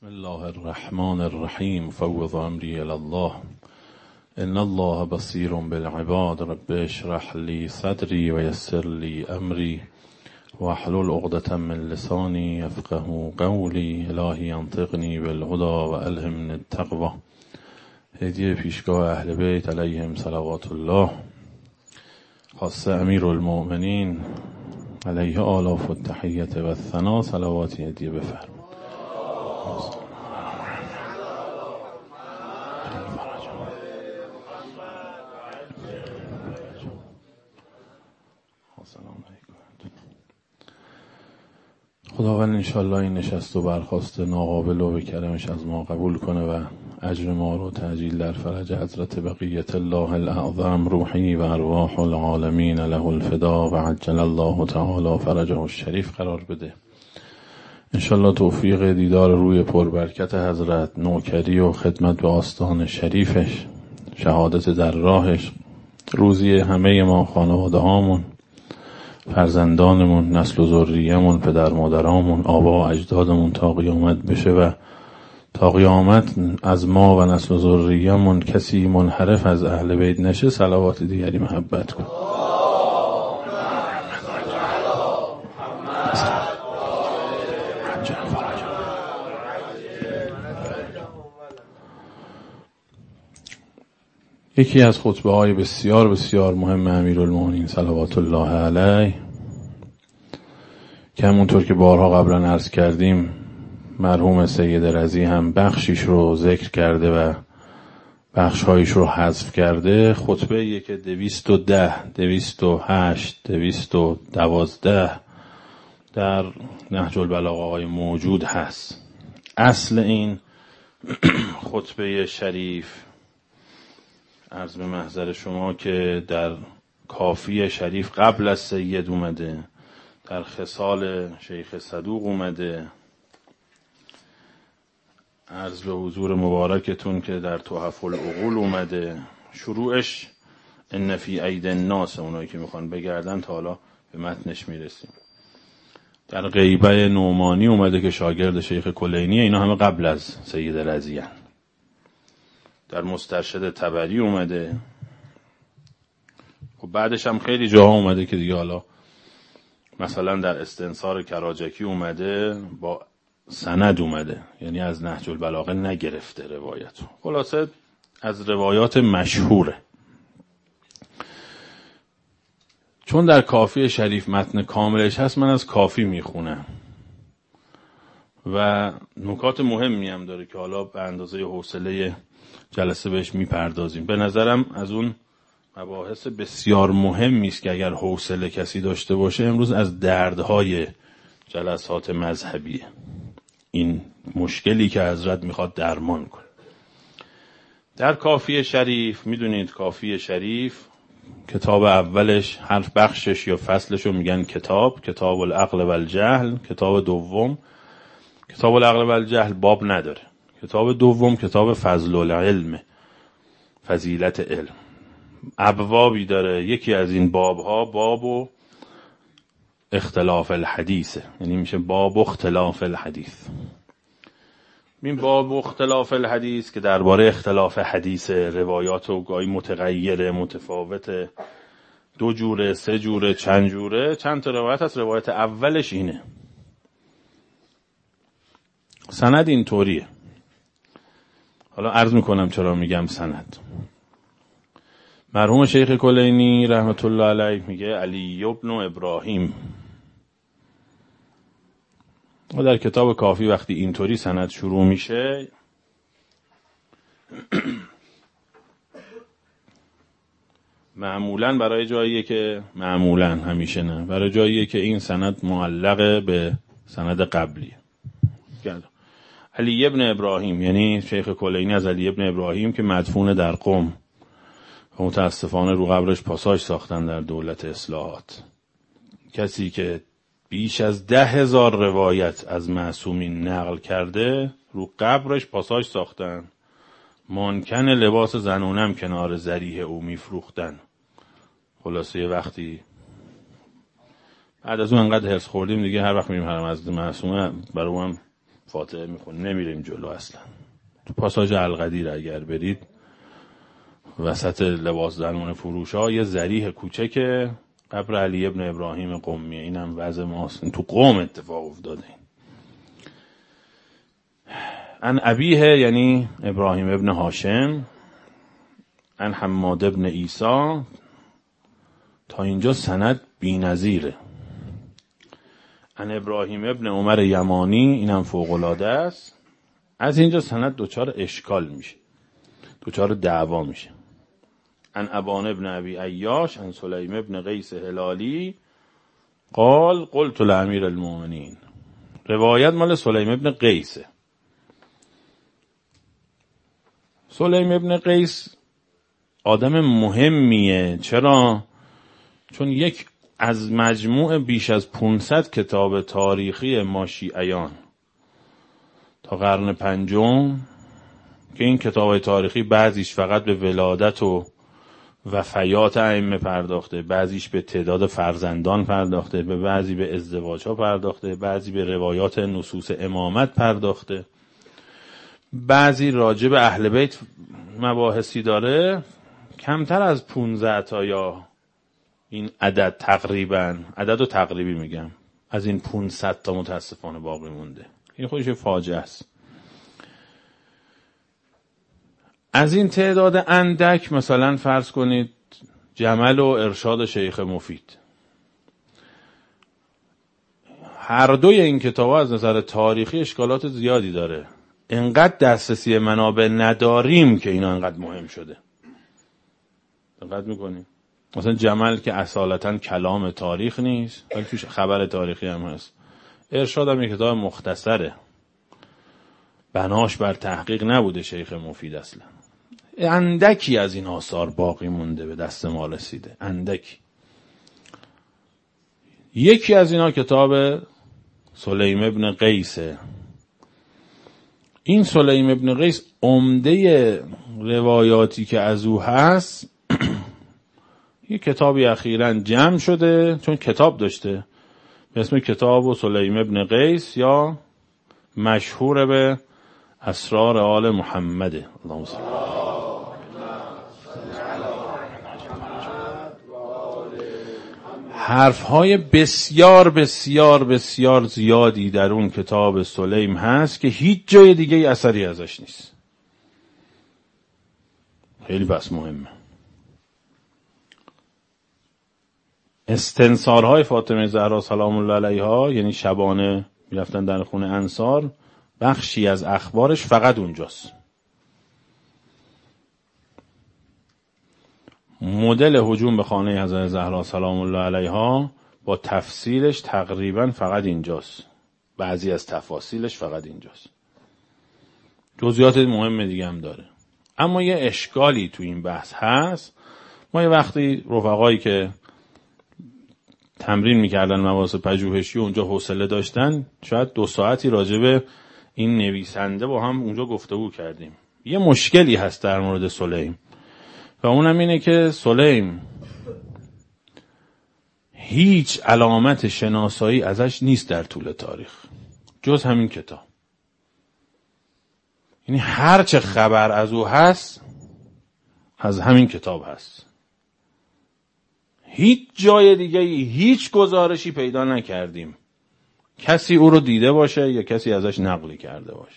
بسم الله الرحمن الرحیم فوض امری الی الله ان الله بصیر بالعباد رب اشرح لی صدری و یسر لی امری واحلل عقدة من لسانی یفقهوا قولی الهی انطقنی بالهدی و الهمنی التقوی. هدیه پیشگاه اهل بیت علیهم صلوات الله، خاصه امیرالمؤمنین علیه آلاف التحیت و الثنا صلواتی هدیه بفرمایید. خداوند انشالله این نشست و برخاست ناقابل و به کرمش از ما قبول کنه و اجر ما رو تعجیل در فرج حضرت بقیت الله الاعظم روحی و ارواح العالمین له الفدا و عجل الله تعالی فرجه الشریف قرار بده. انشالله توفیق دیدار روی پربرکت حضرت، نوکری و خدمت به آستان شریفش، شهادت در راهش، روزی همه ما، خانواده هامون، فرزندانمون، نسل و ذریه‌مون، پدر مادرامون، آبا و اجدادمون تا قیامت بشه و تا قیامت از ما و نسل و ذریه‌مون کسی منحرف از اهل بیت نشه. صلوات دیگری محبت کن. یکی از خطبه‌های بسیار بسیار مهم امیرالمؤمنین صلوات الله علیه که همونطور که بارها قبلا عرض کردیم مرحوم سید رضی هم بخشیش رو ذکر کرده و بخشهایش رو حذف کرده، خطبه‌ایه که 210 208 212 در نهج البلاغه موجود هست. اصل این خطبه شریف عرض به محضر شما که در کافی شریف قبل از سید اومده، در خصال شیخ صدوق اومده، عرض به حضور مبارکتون که در تحف العقول اومده. شروعش ان فی اید الناس، اونایی که میخوان بگردن تا حالا به متنش میرسیم. در غیبه نعمانی اومده که شاگرد شیخ کلینی، اینا همه قبل از سید رضی هن. در مسترشد طبری اومده، خب بعدش هم خیلی جاها اومده که دیگه حالا مثلا در استنصار کراجکی اومده با سند اومده، یعنی از نهج البلاغه نگرفته روایت، خلاصه از روایات مشهوره. چون در کافی شریف متن کاملش هست من از کافی میخونم و نکات مهمی هم داره که حالا به اندازه حوصله جلسه بهش میپردازیم. به نظرم از اون مباحث بسیار مهمی است که اگر حوصله کسی داشته باشه امروز از دردهای جلسات مذهبیه، این مشکلی که حضرت میخواد درمان کنه. در کافی شریف میدونید کافی شریف کتاب اولش حرف بخشش یا فصلش رو میگن کتاب العقل و الجهل. کتاب دوم کتاب العقل و الجهل باب نداره. کتاب دوم کتاب فضل العلم، فضیلت علم، ابوابی داره. یکی از این بابها باب اختلاف الحدیثه، یعنی میشه باب اختلاف الحدیث. این باب اختلاف الحدیث که درباره اختلاف حدیث، روایات و گاهی متغیره، متفاوته، 2 جوره، 3 جوره، چند جوره، چند تا روایت هست. روایت اولش اینه. سند اینطوریه. حالا عرض میکنم چرا میگم سند. مرحوم شیخ کلینی رحمت الله علیه میگه علی ابن ابراهیم، و در کتاب کافی وقتی اینطوری سند شروع میشه معمولاً برای جاییه که همیشه نه، برای جاییه که این سند معلقه به سند قبلیه. علی ابن ابراهیم یعنی شیخ کلینی از علی ابن ابراهیم که مدفون در قم و متاسفانه رو قبرش پاساژ ساختن در دولت اصلاحات. کسی که بیش از 10,000 روایت از معصومین نقل کرده رو قبرش پاساژ ساختن. مانکن لباس زنونم کنار ذریح او میفروختن. خلاصه یه وقتی بعد از اون انقدر هرس خوردیم دیگه هر وقت میریم حرم از معصومه برام فاتحه میخونه، نمیریم جلو اصلا. تو پاساژ القدیر اگر برید وسط لباس درمون فروش ها یه ضریح کوچک قبر علی ابن ابراهیم قمیه، اینم وضع ماست، تو قم اتفاق افتاده. ان ابیه یعنی ابراهیم ابن هاشم، ان حماد ابن عیسی، تا اینجا سند بی‌نظیره. ان ابراهیم ابن عمر یمانی، اینم فوق‌العاده است. از اینجا سند دوچار اشکال میشه، دوچار دعوا میشه. ان ابان ابن ابی عیاش ان سلیم ابن قیس هلالی قال قلت لامیر المؤمنین. روایت مال سلیم ابن قیسه. سلیم ابن قیس آدم مهمیه. چرا؟ چون یک از مجموع بیش از 500 کتاب تاریخی ما شیعیان تا قرن پنجم که این کتاب تاریخی بعضیش فقط به ولادت و وفیات ائمه پرداخته، بعضیش به تعداد فرزندان پرداخته، به بعضی به ازدواجها پرداخته، بعضی به روایات نصوص امامت پرداخته، بعضی راجع به اهل بیت مباحثی داره. کمتر از 15 تا یا این عدد تقریبا، عدد رو تقریبی میگم، از این 500 تا متاسفانه باقی مونده. این خودش فاجعه است. از این تعداد اندک مثلا فرض کنید جمل و ارشاد شیخ مفید، هر دوی این کتاب‌ها از نظر تاریخی اشکالات زیادی داره. انقدر دسترسی منابع نداریم که اینا انقدر مهم شده. دقت میکنیم مثلا جمل که اصالتاً کلام تاریخ نیست ولی توش خبر تاریخی هم هست. ارشاد هم یک کتاب مختصره، بناش بر تحقیق نبوده شیخ مفید اصلا. اندکی از این آثار باقی مونده، به دست ما رسیده، اندکی. یکی از اینا کتاب سلیم ابن قیسه. این سلیم ابن قیس عمده روایاتی که از او هست یه کتابی اخیراً جمع شده، چون کتاب داشته به اسم کتاب سلیم ابن قیس یا مشهور به اسرار آل محمد. اللهم صل. حرفهای بسیار بسیار بسیار زیادی در اون کتاب سلیم هست که هیچ جای دیگه اثری ازش نیست. خیلی بس مهمه. استنصارهای فاطمه زهرا سلام الله علیها، یعنی شبانه میرفتن در خونه انصار، بخشی از اخبارش فقط اونجاست. مدل هجوم به خانه حضرت زهرا سلام الله علیها با تفصیلش تقریبا فقط اینجاست، بعضی از تفاصیلش فقط اینجاست. جزئیات مهم دیگه هم داره. اما یه اشکالی تو این بحث هست. ما یه وقتی رفقایی که تمرین میکردن مباحث پژوهشی اونجا حوصله داشتن، شاید 2 ساعتی راجع به این نویسنده با هم اونجا گفتگو کردیم. یه مشکلی هست در مورد سلیم و اونم اینه که سلیم هیچ علامت شناسایی ازش نیست در طول تاریخ جز همین کتاب. یعنی هر چه خبر از او هست از همین کتاب هست. هیچ جای دیگه هیچ گزارشی پیدا نکردیم کسی او رو دیده باشه یا کسی ازش نقلی کرده باشه.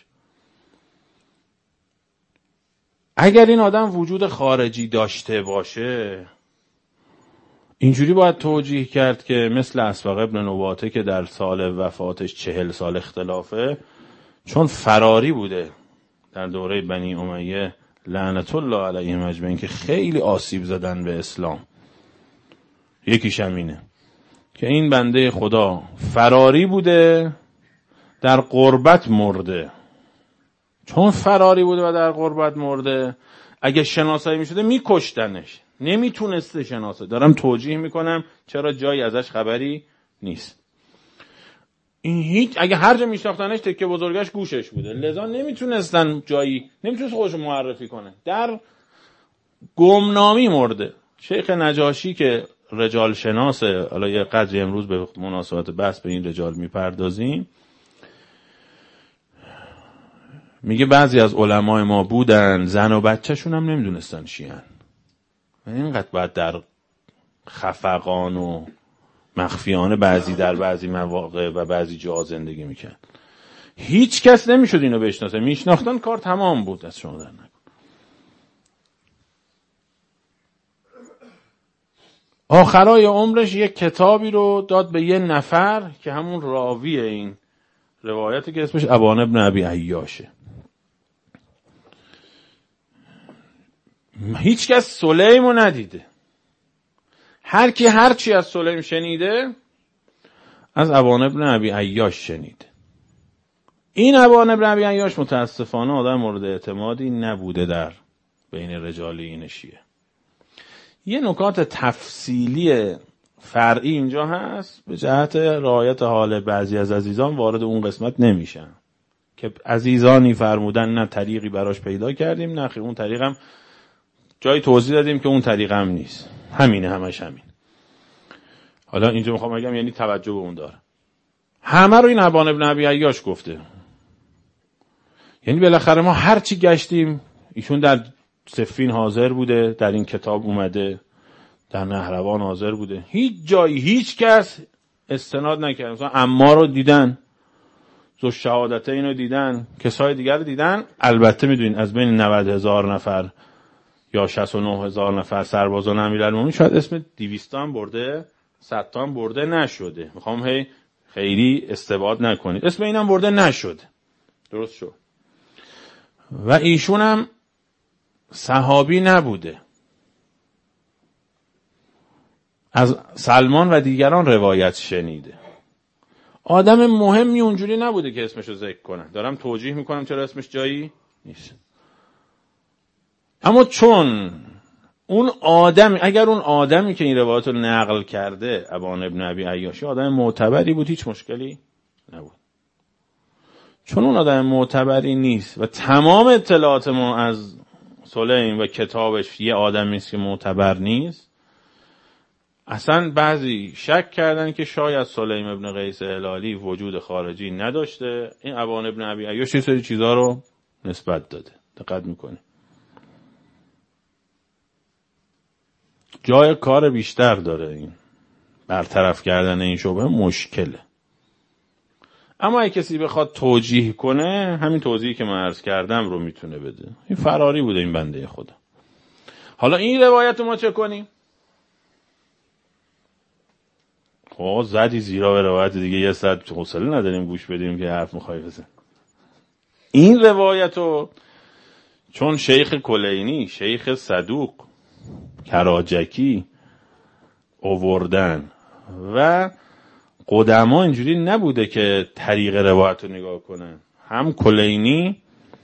اگر این آدم وجود خارجی داشته باشه اینجوری باید توجیه کرد که مثل اسبق ابن نواته که در سال وفاتش 40 سال اختلافه، چون فراری بوده در دوره بنی امیه لعنت الله علیهم اجمعین که خیلی آسیب زدن به اسلام. یکیش همینه که این بنده خدا فراری بوده در غربت مرده. چون فراری بوده و در غربت مرده، اگه شناسایی میشده میکشتنش، نمیتونسته شناسه. دارم توجیه میکنم چرا جایی ازش خبری نیست. این هیچ، اگه هر جا میشناختنش تکه بزرگش گوشش بوده، لذا نمیتونستن جایی، نمیتونست خودشو معرفی کنه، در گمنامی مرده. شیخ نجاشی که رجال شناسه، حالا یه قدری امروز به مناسبت بحث به این رجال میپردازیم، میگه بعضی از علمای ما بودن زن و بچه‌شون هم نمیدونستن چیان. اینقدر باید در خفقان و مخفیانه در بعضی مواقع و بعضی جاها زندگی میکرد. هیچ کس نمیشد اینو بشناسه. میشناختن کار تمام بود. از شما در نکن. آخرای عمرش یک کتابی رو داد به یه نفر که همون راوی این روایتی که اسمش ابان ابن ابی عیاشه. هیچ کس سلیمو ندیده. هر کی هر چی از سلیم شنیده از ابان ابن ابی عیاش شنیده. این ابان ابن ابی عیاش متاسفانه آدم مورد اعتمادی نبوده در بین رجال این شیعه. یه نکات تفصیلی فرعی اینجا هست به جهت رعایت حال بعضی از عزیزان وارد اون قسمت نمیشن که عزیزانی فرمودن نه طریقی براش پیدا کردیم، نه اون طریقم جای توضیح دادیم که اون طریقم نیست، همینه، همش همین. حالا اینجا میخوام بگم یعنی توجه به اون داره. همه رو این ابان ابن ابی عیاش گفته. یعنی بالاخره ما هر چی گشتیم ایشون در صفین حاضر بوده، در این کتاب اومده، در نهروان حاضر بوده، هیچ جایی هیچ کس استناد نکرد. مثلا عمار رو دیدن، ذو شهادتین رو دیدن، کسای دیگر رو دیدن. البته میدونین از بین 90,000 نفر یا 69,000 نفر سربازان امیرالمومنین شاید اسم 200 تا هم برده، 100 تا هم برده نشده. میخوام خیلی استبعاد نکنید، اسم اینم برده نشده. درست شد. و ایشون هم صحابی نبوده، از سلمان و دیگران روایت شنیده. آدم مهمی اونجوری نبوده که اسمشو ذکر کنن. دارم توجیه میکنم چرا اسمش جایی نیست. اما چون اون آدم، اگر اون آدمی که این روایت رو نقل کرده ابان ابن ابی عیاشی آدم معتبری بود هیچ مشکلی نبود. چون اون آدم معتبری نیست و تمام اطلاعات ما از سلیم و کتابش یه آدمی است که معتبر نیست، اصلا بعضی شک کردن که شاید سلیم ابن قیس هلالی وجود خارجی نداشته. این ابان ابن ابی عیاش یه سری چیزا رو نسبت داده. دقت میکنه. جای کار بیشتر داره. این برطرف کردن این شبهه مشکله. اما اگه کسی بخواد توجیه کنه همین توضیحی که من عرض کردم رو میتونه بده. این فراری بوده این بنده خدا. حالا این روایت رو ما چه کنیم؟ خب زدی زیرا به روایت دیگه، یه ساعت حوصله نداریم گوش بدیم که حرف میخوای بزن. این روایت رو چون شیخ کلینی، شیخ صدوق، کراجکی آوردن و قدما اینجوری نبوده که طریق روایت رو نگاه کنن. هم کلینی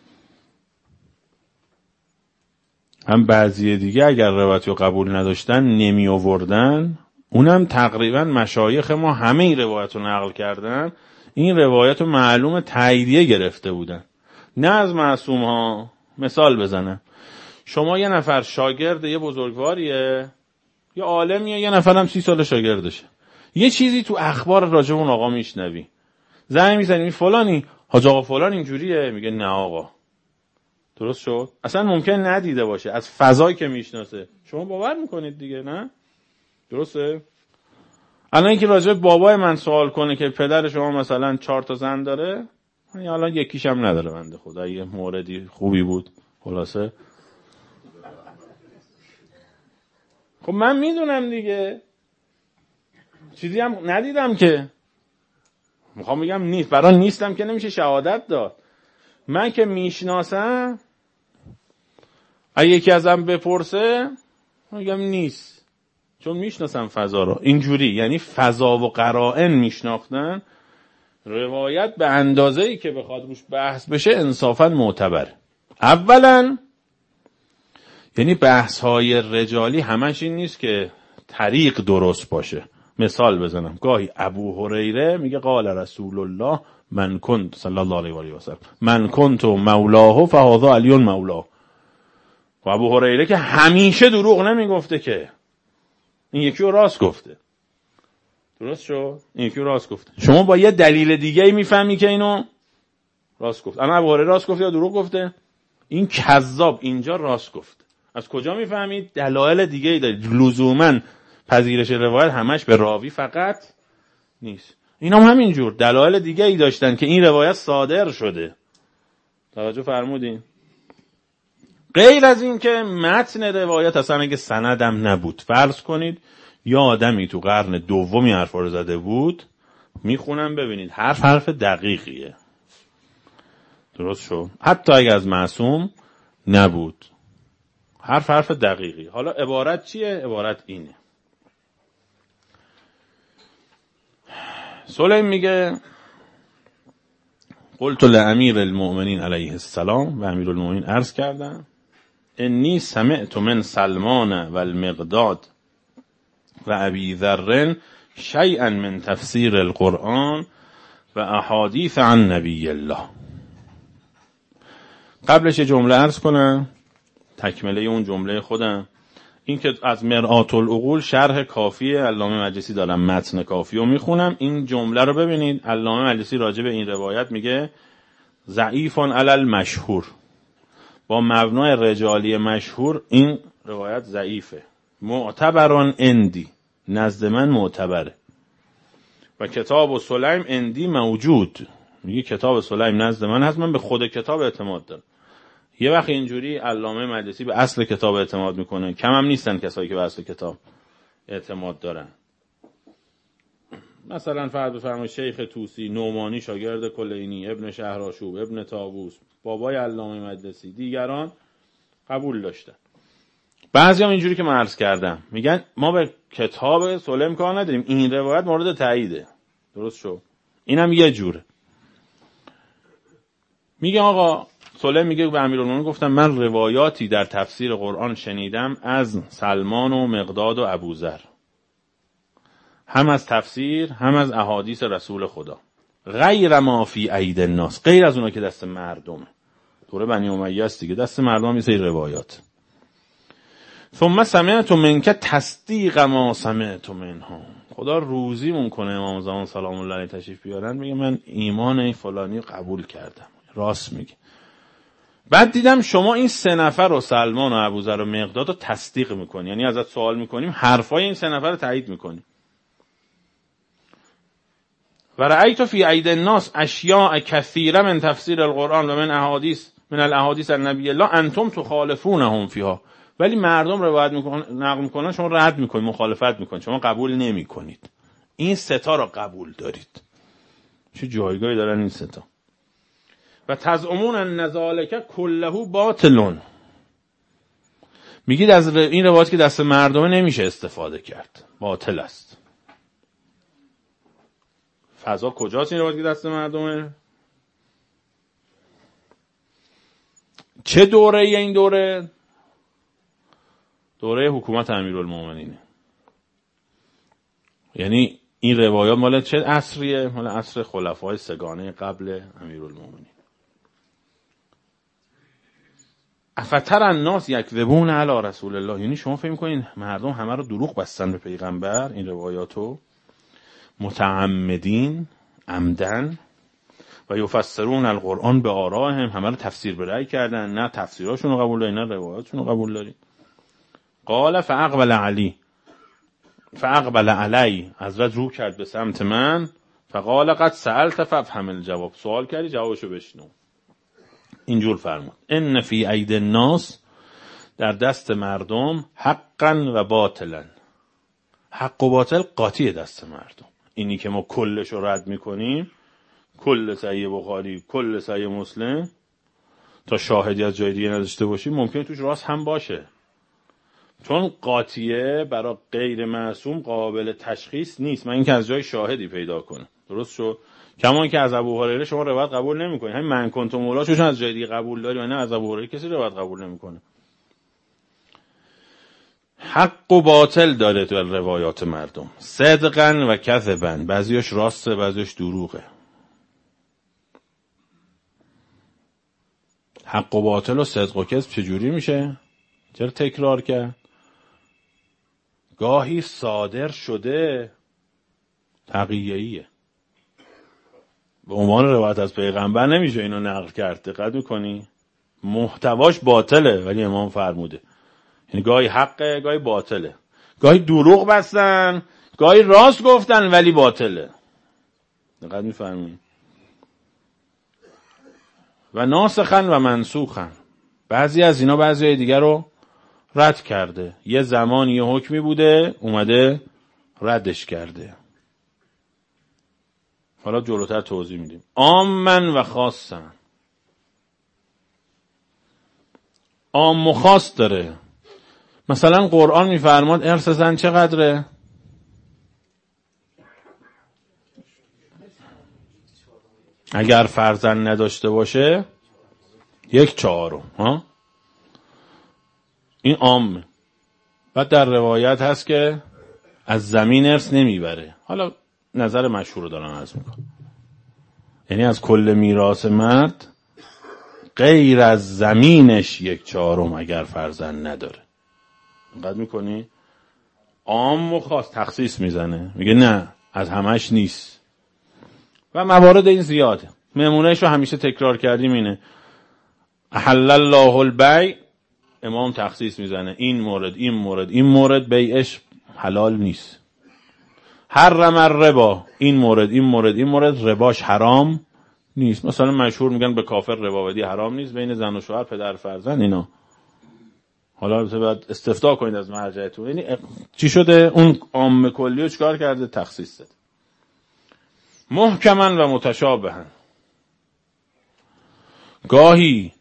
هم بعضی دیگه اگر روایت رو قبول نداشتن نمی آوردن. اونم تقریبا مشایخ ما همه این روایت رو نقل کردن. این روایت رو معلوم تاییدیه گرفته بودن، نه از معصوم ها. مثال بزنم، شما یه نفر شاگرد یه بزرگواریه، یه عالمیه، یه نفرم 30 سال شاگردشه، یه چیزی تو اخبار راجع اون آقا میشنوی، زنگ میزنی فلانی حاج آقا فلان اینجوریه، میگه نه آقا. درست شد؟ اصلا ممکن ندیده باشه، از فضایی که میشناسه شما باور میکنید دیگه، نه؟ درسته؟ الان اینکه راجع بابای من سوال کنه که پدر شما مثلا 4 تا زن داره، الان یکیش هم نداره بنده خدا، یه موردی خوبی بود خلاصه. خب من میدونم دیگه، چیزی هم ندیدم که میخوام بگم نیست، برای نیستم که نمیشه شهادت داد. من که میشناسم اگه یکی ازم بپرسه میگم نیست، چون میشناسم فضا رو. اینجوری یعنی فضا و قرائن میشناختن، روایت به اندازه‌ای که بخواد روش بحث بشه انصافا معتبره. اولا یعنی بحث‌های رجالی همش این نیست که طریق درست باشه. مثال بزنم، گاهی ابو هریره میگه قال رسول الله من کنت صلی الله علیه و آله و سلم من کنت مولاه فهذا علی مولاه. و ابو هریره که همیشه دروغ نمیگفته که، این یکی رو راست گفته. درست شد؟ این یکی رو راست گفته. شما با یه دلیل دیگه میفهمی که اینو راست گفت. اما ابو هریره راست گفت یا دروغ گفته؟ این کذاب اینجا راست گفت. از کجا میفهمید؟ دلایل دیگه ای دارید. لزوما پذیرش روایت همش به راوی فقط نیست. اینا هم همینجور دلایل دیگه ای داشتن که این روایت صادر شده. توجه فرمودین؟ غیر از این که متن روایت اصلا اگه سندم نبود، فرض کنید یا آدمی تو قرن دومی حرفا رو زده بود، میخونم ببینید حرف دقیقیه، درست شد، حتی اگه از معصوم نبود، حرف دقیقی. حالا عبارت چیه؟ عبارت اینه. سلیم میگه قلت لامیر المؤمنین علیه السلام، و امیر المؤمنین عرض کردم انی سمعت من سلمان و المقداد و ابی ذر شیئا من تفسیر القرآن و احادیث عن نبی الله. قبلش یه جمله عرض کنم، تکمله اون جمله خودم، این که از مرآت العقول شرح کافی علامه مجلسی دارم، متن کافی رو میخونم. این جمله رو ببینید، علامه مجلسی راجع به این روایت میگه ضعیف علی المشهور، با مبنای رجالی مشهور این روایت ضعیفه. معتبران اندی، نزد من معتبره. و کتاب سلیم اندی موجود، میگه کتاب سلیم نزد من هست، من به خود کتاب اعتماد دارم. یه وقت اینجوری علامه مجلسی به اصل کتاب اعتماد میکنه، کم هم نیستن کسایی که به اصل کتاب اعتماد دارن. مثلا فرض بفرمایید شیخ طوسی، نعمانی شاگرد کلینی، ابن شهرآشوب، ابن طاووس، بابای علامه مجلسی، دیگران قبول داشتن. بعضی هم اینجوری که من عرض کردم میگن ما به کتاب سلیم کار نداریم، این روایت مورد تاییده، درست شد. اینم یه جوره. میگه آقا سلیم میگه به امیرالمومنین گفتم من روایاتی در تفسیر قرآن شنیدم از سلمان و مقداد و ابوذر، هم از تفسیر هم از احادیث رسول خدا، غیر ما فی اید الناس، غیر از اونا که دست مردمه. دوره بنی امیه است دیگه، دست مردم یه سری روایات. ثم سمعت منک تصدیق ما سمعت منها، خدا روزیمون کنه امام زمان سلام الله علیه تشریف بیارن، میگه من ایمان این فلانی قبول کردم، راست میگه. بعد دیدم شما این 3 نفر رو، سلمان و ابوذر و مقداد رو تصدیق میکنی، یعنی ازت سوال میکنیم حرفای این 3 نفر رو تایید میکنی. و رأیت فی اید الناس اشیاء کثیره من تفسیر القرآن و من الاحادیث النبی الله انتم تخالفونهم فیها، ولی مردم روایت میکنن، نقل میکنن، شما رد میکنید، مخالفت میکنید، شما قبول نمیکنید. این 3 تا رو قبول دارید. چه جایگاهی دارن این 3 تا؟ و تزعمون ان ذلک کله باطل، میگید از این روایت که دست مردمه نمیشه استفاده کرد، باطل است. فضا کجاست این روایت که دست مردمه؟ چه دوره این دوره؟ دوره حکومت امیرالمومنینه. یعنی این روایات مال چه عصریه؟ مال عصر خلفای 3 قبل امیرالمومنین. افتر الناس یکذبون علی رسول الله، یعنی شما فکر می‌کنین مردم همه رو دروغ بستن به پیغمبر؟ این روایاتو متعمدین، عمدن، و یفسرون القرآن به آرائهم، همه رو تفسیر به رأی کردن، نه تفسیراشون رو قبول دارین نه روایاتشون رو قبول دارین. قال فاقبل علی، حضرت رو کرد به سمت من، فقال قد سألت فافهم الجواب، سوال کردی جوابشو بشنو. اینجور فرمود ان فی اید الناس، در دست مردم، حقا و باطلا، حق و باطل قاطی دست مردم. اینی که ما کلش رو رد میکنیم، کل صحیح بخاری، کل صحیح مسلم، تا شاهدی از جای دیگه نداشته باشیم، ممکنه توش راست هم باشه، چون قاطیه برای غیر معصوم قابل تشخیص نیست، من اینکه از جای شاهدی پیدا کنم، درست شد. کما که از ابو هریره شما روایت قبول نمی‌کنید، همین من کنت مولاشون از جای دیگه قبول داری و نه از ابو هریره کسی روایت قبول نمی‌کنه. حق و باطل داره تو روایات مردم، صدقن و کذبن، بعضیش راسته بعضیش دروغه. حق و باطل و صدق و کذب چجوری میشه؟ چرا تکرار کرد؟ گاهی صادر شده تقیه‌ایه، به عنوان روایت از پیغمبر نمیشه اینو نقل کرد. دقت میکنی؟ محتواش باطله ولی امام فرموده. یعنی گاهی حقه گاهی باطله، گاهی دروغ بستن گاهی راست گفتن ولی باطله. دقت میفرمایید؟ و ناسخن و منسوخن، بعضی از اینا بعضی دیگر رو رد کرده. یه زمانی یه حکمی بوده اومده ردش کرده. حالا جلوتر توضیح میدیم. عامن و خاصن، عام و خاص داره. مثلا قرآن میفرماد ارث زن چقدره؟ اگر فرزند نداشته باشه 1/4. این عامه. بعد در روایت هست که از زمین ارث نمیبره. حالا نظر مشهور رو دارن عرض میکنم، یعنی از کل میراث مرد غیر از زمینش 1/4 اگر فرزند نداره. دقت میکنی؟ عام و خاص تخصیص میزنه، میگه نه از همش نیست. و موارد این زیاده. نمونهش رو همیشه تکرار کردیم اینه. احل الله البیع، امام تخصیص میزنه این مورد این مورد این مورد بیعش حلال نیست. حرم الربا، این مورد این مورد این مورد رباش حرام نیست. مثلا مشهور میگن به کافر ربا بدی حرام نیست، بین زن و شوهر پدر فرزند اینا. حالا باید استفتاء کنید از مرجعتون. یعنی چی شده؟ اون عام کلی رو چیکار کرده؟ تخصیص داد. محکمن و متشابهن، گاهی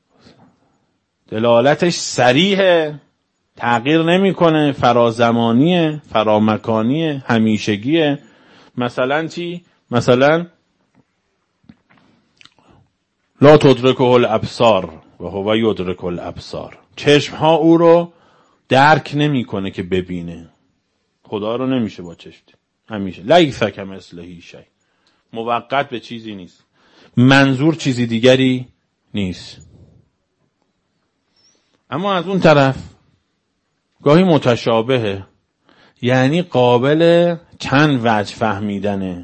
دلالتش صریحه تغییر نمیکنه، فرازمانیه فرامکانیه همیشگیه. مثلا چی؟ مثلا لا تدرکه الابصار و هو یدرک الابصار، چشم ها او رو درک نمیکنه که ببینه. خدا رو نمیشه با چشم همیشه. لیس کمثله شیء، موقت به چیزی نیست، منظور چیزی دیگری نیست. اما از اون طرف گاهی متشابهه، یعنی قابل چند وجه فهمیدنه،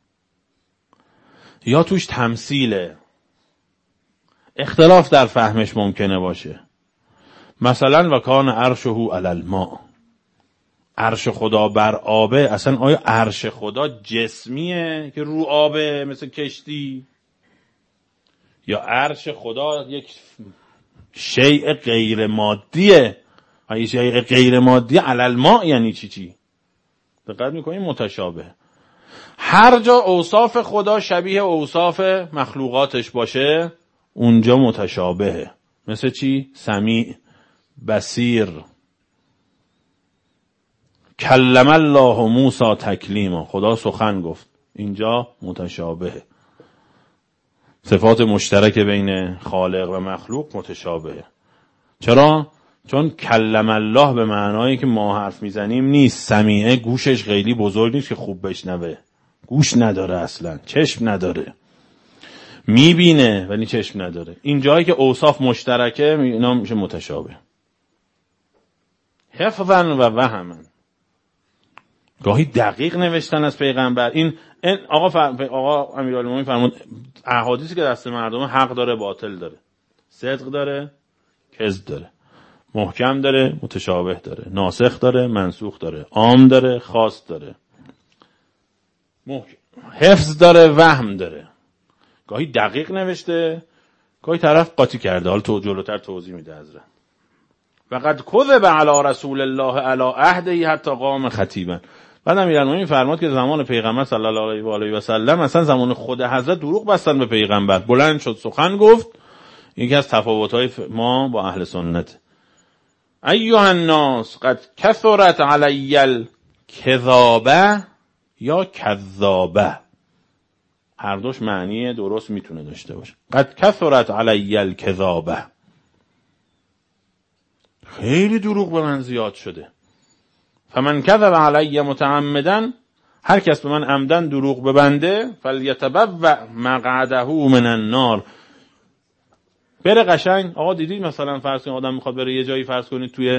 یا توش تمثیله، اختلاف در فهمش ممکنه باشه. مثلا و کان عرشه علی الماء، عرش خدا بر آبه. اصلا آیا عرش خدا جسمیه که رو آبه مثل کشتی، یا عرش خدا یک شیء غیر مادیه؟ این شیء غیر مادی علی الماء یعنی چی؟ دقت میکنید؟ متشابه. هر جا اوصاف خدا شبیه اوصاف مخلوقاتش باشه اونجا متشابهه. مثل چی؟ سمیع، بصیر. کلم الله موسی تکلیما، خدا سخن گفت، اینجا متشابهه. صفات مشترک بین خالق و مخلوق متشابهه. چرا؟ چون کلم الله به معنایی که ما حرف میزنیم نیست. سمیعه گوشش خیلی بزرگ نیست که خوب بشنوه، گوش نداره، اصلا چشم نداره، میبینه ولی چشم نداره. این جایی که اوصاف مشترکه اینا میشه متشابه. حفظا و وهمن، گاهی دقیق نوشتن از پیغمبر. این آقا امیرالمومنین فرمود احادیثی که دست مردم حق داره باطل داره، صدق داره کذب داره، محکم داره متشابه داره، ناسخ داره منسوخ داره، عام داره خاص داره، حفظ داره وهم داره. گاهی دقیق نوشته گاهی طرف قاطی کرده. حالا تو جلوتر توضیح میده حضرت. وقد کذب علی رسول الله علی عهده حتی قام خطیبا. بعد امیرالمومنین فرمود که زمان پیغمبر صلی الله علیه و آله و سلم اصلا زمان خود حضرت دروغ بستن به پیغمبر، بلند شد سخن گفت. یکی از تفاوت‌های ما با اهل سنت. ایها الناس قد کثرت علی الکذابه یا کذابه، هر دوش معنی درست میتونه داشته باشه. قد کثرت علی الکذابه، خیلی دروغ به من زیاد شده. فمن کذب علی متعمدا، هر کس به من عمدن دروغ ببنده، فلیتبوأ مقعده من النار، بره قشنگ. آقا دیدید مثلا فرض کنید آدم میخواد بره یه جایی، فرض کنید توی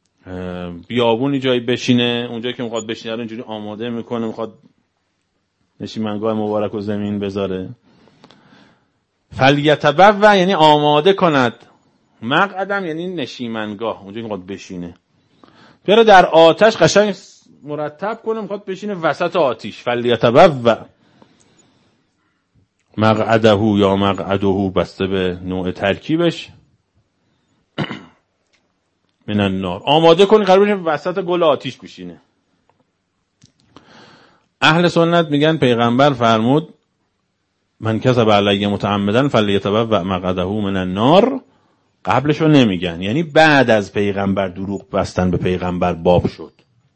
بیابونی جایی بشینه، اونجایی که میخواد بشینه رو اینجوری آماده میکنه، میخواد نشیمنگاه مبارک و زمین بذاره. فلیتبوأ یعنی آماده کند، مقعدم یعنی نشیمنگاه، اونجا میخواد بشینه، بره در آتش قشنگ مرتب کنه، میخواد بشینه وسط آتیش. فلیتبوأ مقعده یا مقعده بسته به نوع ترکیبش، من النار، آماده کنی قرار بشه وسط گل آتیش بشینه. اهل سنت میگن پیغمبر فرمود من کذب علی متعمدا فلیتبوأ مقعده من النار، قبلشو نمیگن، یعنی بعد از پیغمبر دروغ بستن به پیغمبر باب شد.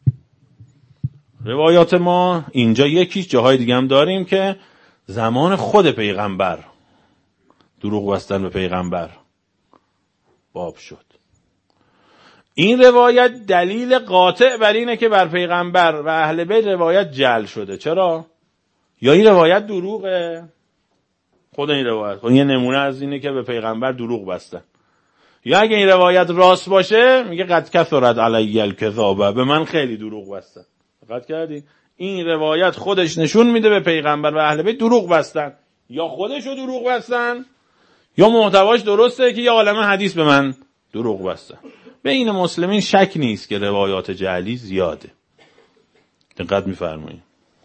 روایات ما اینجا یکیش، جاهای دیگه هم داریم که زمان خود پیغمبر دروغ بستن به پیغمبر باب شد. این روایت دلیل قاطع بر اینه که بر پیغمبر و اهل بیت روایت جعل شده. چرا؟ یا این روایت دروغه، خود این روایت یه نمونه از اینه که به پیغمبر دروغ بستن، یا اگه این روایت راست باشه میگه قد کثرت علی الکذاب، به من خیلی دروغ بستن. دقت کردی؟ این روایت خودش نشون میده به پیغمبر و اهل بیت دروغ بستن، یا خودشو دروغ بستن یا محتواش درسته که یه عالمه حدیث به من دروغ بستن. بین مسلمین شک نیست که روایات جعلی زیاده. دقت می‌فرمایید.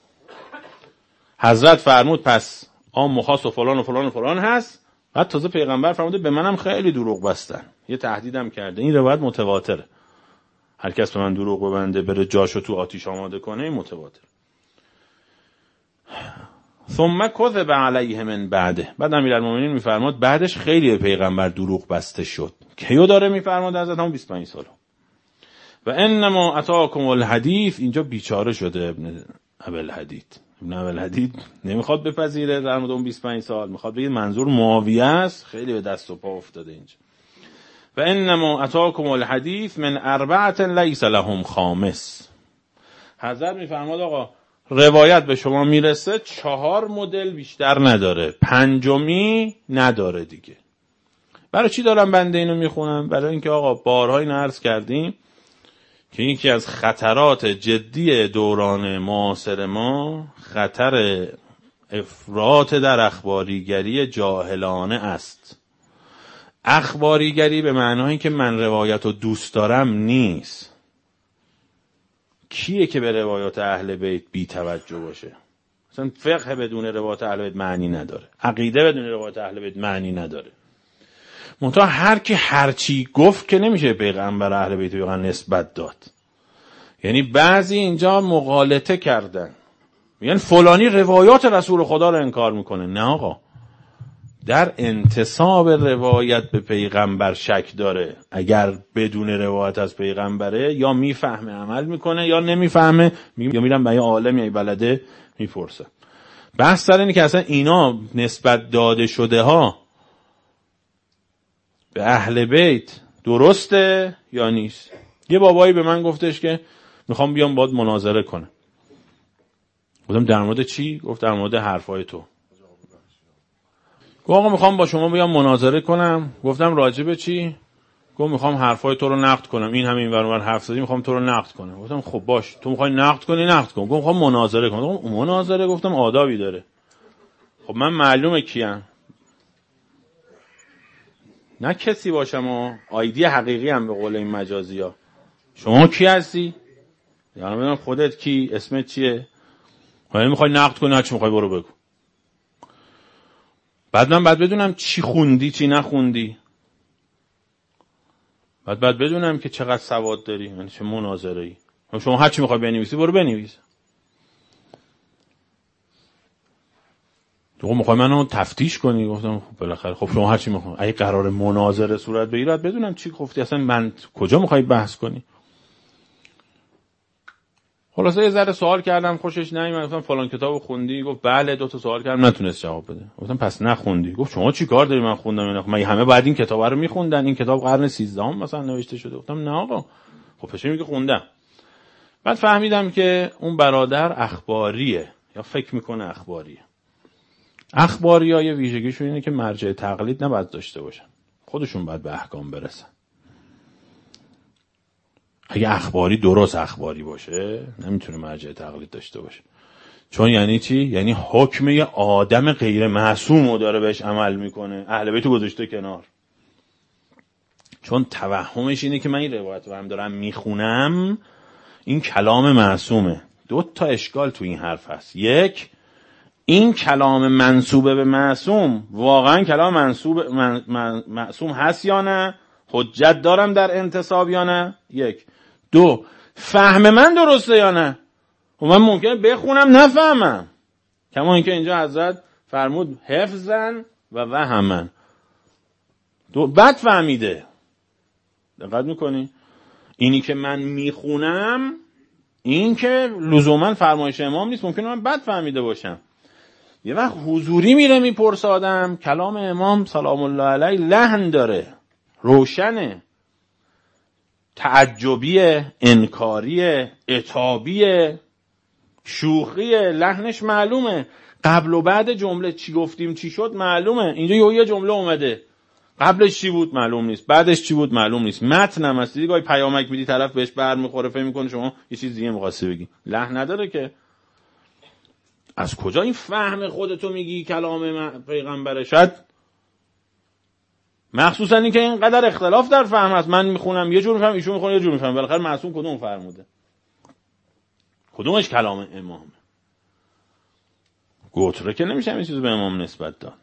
حضرت فرمود پس عام مخاص و فلان و فلان و فلان هست، بعد تازه پیغمبر فرموده به منم خیلی دروغ بستن، یه تهدیدم کرده. این روایت متواتره، هر کس به من دروغ ببنده بره جاشو تو آتیش آماده کنه، این متواتر. ثم کذب علیه من بعده، بعد امیرالمومنین میفرماد بعدش خیلی به پیغمبر دروغ بسته شد. کیو داره میفرماد؟ حضرت همون 25 سال. و انما اتاکم الحدیث، اینجا بیچاره شده ابن ابوالحدید. ابن ابوالحدید نمیخواد بپذیره در مورد اون 25 سال، میخواد بگه منظور معاویه است، خیلی به دست و پا افتاده اینجا. و انما اتاکم الحدیث من اربعه لیس لهم خامس. حضرت میفرماد آقا روایت به شما میرسه 4 مدل بیشتر نداره، 5می نداره دیگه. برای چی دارم بنده اینو میخونم؟ برای اینکه آقا بارها اینو عرض کردیم که یکی از خطرات جدی دوران معاصر ما خطر افراط در اخباریگری جاهلانه است. اخباریگری به معنای که من روایت رو دوست دارم نیست. کیه که به روایات اهل بیت بی توجه باشه؟ مثلا فقه بدون روایات اهل بیت معنی نداره، عقیده بدون روایات اهل بیت معنی نداره. منتها هر کی هر چی گفت که نمیشه پیغمبر اهل بیت رو نسبت داد. یعنی بعضی اینجا مغالطه کردن، میگن فلانی روایات رسول خدا رو انکار میکنه. نه آقا، در انتساب روایت به پیغمبر شک داره. اگر بدون روایت از پیغمبره یا میفهمه عمل میکنه یا نمیفهمه یا میرن به یه عالم یا بلده میپرسه. بحث سر اینه که اصلا اینا نسبت داده شده ها به اهل بیت درسته یا نیست. یه بابایی به من گفتش که میخوام بیام باهات مناظره کنم. گفتم در مورد چی؟ گفت در مورد حرفای تو. گفت آقا میخوام با شما بیام مناظره کنم. گفتم راجع به چی؟ گفت میخوام حرفای تو رو نقد کنم، این همین ور حرف زدی میخوام تو رو نقد کنم. گفتم خب باش، تو میخوای نقد کنی نقد کن. گفت میخوام مناظره کنم. گفتم مناظره؟ گفتم آدابی داره. خب من معلومه کیم، نه کسی باشم و آیدی حقیقی هم به قول این مجازی ها. شما کی هستی؟ یعنی بدونم خودت کی، اسمت چیه، ولی میخوای نقد کنی هرچی میخوای برو بگو. بعد من بعد بدونم چی خوندی چی نخوندی، بعد بدونم که چقدر سواد داری، یعنی چه مناظره ای. شما هرچی میخوای بنویسی برو بنویس. تو میخوای منو تفتیش کنی؟ گفتم خب بالاخره خب شما هرچی میخوای، اگه قرار مناظره صورت بگیره بدونم چی گفتی، اصلا من کجا میخوای بحث کنی. خلاصه یه ذره سوال کردم خوشش نیومد. گفتم فلان کتابو خوندی؟ گفت بله. 2 تا سوال کردم نتونست جواب بده. گفتم پس نخوندی. گفت شما چی کار داری من خوندم اینا؟ من همه بعد این کتابا رو میخوندن، این کتاب قرن 13 مثلا نوشته شده. گفتم نه آقا. خب پس میگه خوندم. بعد فهمیدم که اون برادر اخباریه یا فکر میکنه اخباریه. اخباری‌ها یه ویژگیشون اینه که مرجع تقلید نباید داشته باشن، خودشون باید به احکام برسن. اگه اخباری درست اخباری باشه نمیتونه مرجع تقلید داشته باشه. چون یعنی چی؟ یعنی حکم یه آدم غیر معصوم رو داره بهش عمل میکنه. اهل بیت گذاشته کنار، چون توهمش اینه که من این روایت رو هم دارم میخونم، این کلام معصومه. 2 اشکال تو این حرف هست. یک، این کلام منسوب به معصوم واقعا کلام معصوم هست یا نه؟ حجت دارم در انتساب یا نه؟ 1. 2، فهم من درسته یا نه؟ و من ممکنه بخونم نفهمم، کما اینکه اینجا حضرت فرمود حفظن و وهمن، بد فهمیده. دقت میکنی؟ اینی که من میخونم این که لزوما فرمایش امام نیست، ممکنه من بد فهمیده باشم. یه وقت حضوری میره میپرسه آدم، کلام امام سلام الله علیه لحن داره، روشنه، تعجبیه، انکاریه، عتابیه، شوخیه، لحنش معلومه، قبل و بعد جمله چی گفتیم چی شد معلومه. اینجا یه جمله اومده، قبلش چی بود معلوم نیست، بعدش چی بود معلوم نیست، متنم هست. دیگه پیامک میدی طرف بهش برمیخوره، فکر میکنه شما یه چیز دیگه می‌خواستی بگی، لحن نداره که. از کجا این فهم خودتو میگی کلام پیغمبره؟ شاید مخصوصا این که اینقدر اختلاف در فهم هست، من میخونم یه جور میفهم، ایشون میخونه یه جور میفهم، بالاخره معصوم کدوم فرموده؟ کدومش کلام امامه؟ گوتره که نمیشه این چیزو به امام نسبت داد.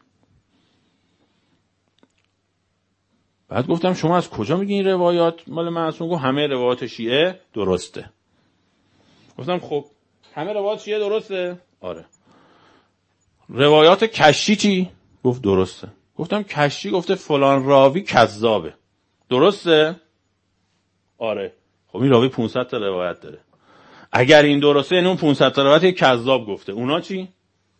بعد گفتم شما از کجا میگی این روایات مال معصوم؟ گفت همه روایات شیعه درسته. گفتم خب همه روایات شیعه درسته؟ آره. روایات کشی چی؟ گفت درسته. گفتم کشی گفته فلان راوی کذابه، درسته؟ آره. خب این راوی 500 تا روایت داره، اگر این درسته یعنی اون 500 تا روایت یک کذاب گفته، اونا چی؟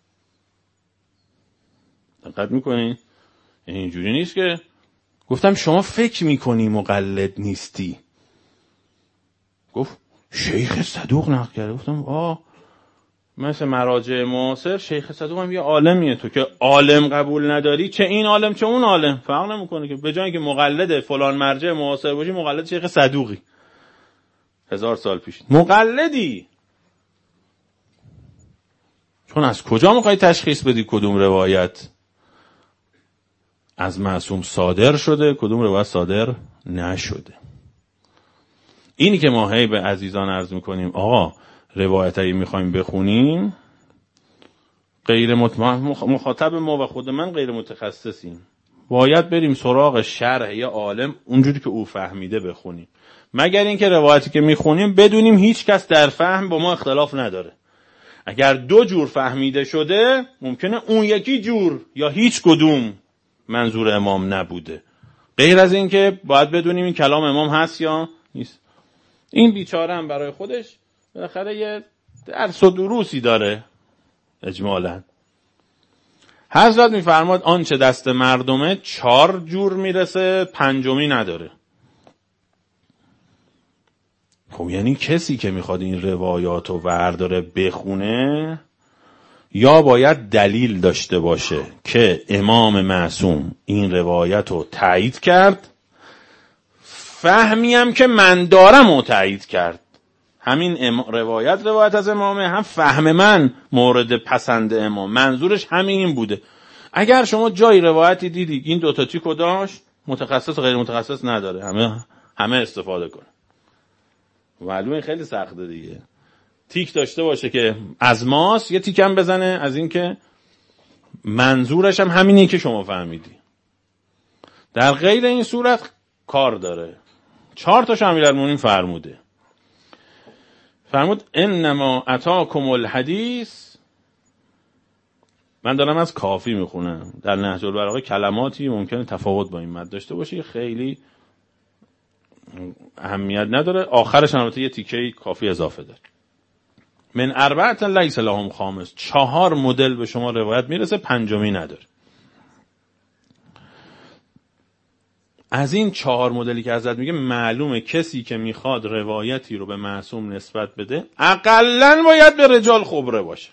دقت میکنین؟ یعنی اینجوری نیست که. گفتم شما فکر میکنی مقلد نیستی؟ گفت شیخ صدوق نقل کرده. گفتم مثل مراجع معاصر شیخ صدوق هم یه عالمیه، تو که عالم قبول نداری، چه این عالم چه اون عالم، فرق نمیکنه که. به جای اینکه مقلد فلان مرجع معاصر باشی، مقلد شیخ صدوقی 1000 سال پیش، مقلدی. چون از کجا میخوای تشخیص بدی کدوم روایت از معصوم صادر شده کدوم روایت صادر نشده؟ اینی که ما هی به عزیزان عرض میکنیم آقا روایت هایی میخوایم بخونیم، غیر مخاطب ما و خود من غیر متخصصیم، باید بریم سراغ شرح یا عالم اونجوری که او فهمیده بخونیم، مگر اینکه روایتی که میخونیم بدونیم هیچ کس در فهم با ما اختلاف نداره. اگر 2 جور فهمیده شده ممکنه اون یکی جور یا هیچ کدوم منظور امام نبوده. غیر از این که باید بدونیم این کلام امام هست یا نیست. این بیچاره هم برای خودش بالاخره یه درس و دروسی داره. اجمالاً حضرت میفرماد آنچه دست مردمه 4 جور میرسه، 5می نداره. خب یعنی کسی که میخواد این روایات رو ورداره بخونه، یا باید دلیل داشته باشه که امام معصوم این روایت رو تایید کرد، فهمی هم که من دارم رو تایید کرد. همین روایت از امامه، هم فهم من مورد پسند امام، منظورش همین بوده. اگر شما جای روایتی دیدی این 2 تیکو داشت، متخصص و غیر متخصص نداره، همه استفاده کنه. معلومه خیلی سخته دیگه. تیک داشته باشه که از ماست، یه تیک هم بزنه از این که منظورش هم همینی که شما فهمیدی. در غیر این صورت کار داره. 4 تاش امیرالمومنین فرمود انما اتاکم الحدیث. من دارم از کافی میخونم. در نهج البلاغه کلماتی ممکنه تفاوت با این مد داشته باشه، خیلی اهمیت نداره. آخرش البته یه تیکه کافی اضافه داره. من 4 لیس لهم خامس، 4 مدل به شما روایت میرسه، 5می نداره. از این 4 مدلی که حضرت میگه معلومه کسی که میخواد روایتی رو به معصوم نسبت بده اقلن باید به رجال خبره باشه،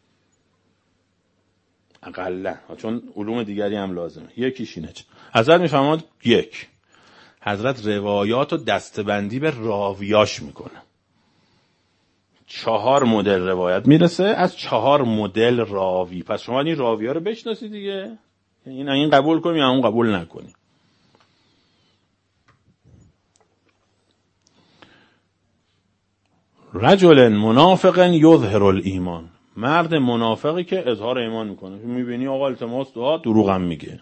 اقلن، چون علوم دیگری هم لازمه. یکیش اینه. حضرت میفرماد 1، حضرت روایات رو دستبندی به راویاش میکنه. 4 مدل روایت میرسه از 4 مدل راوی. پس شما این راوی ها رو بشناسید دیگه، این قبول کنی یا اون قبول نکنی. رجل منافق یظهر الایمان، مرد منافقی که اظهار ایمان میکنه. میبینی آقا التماس دعا، دروغم میگه.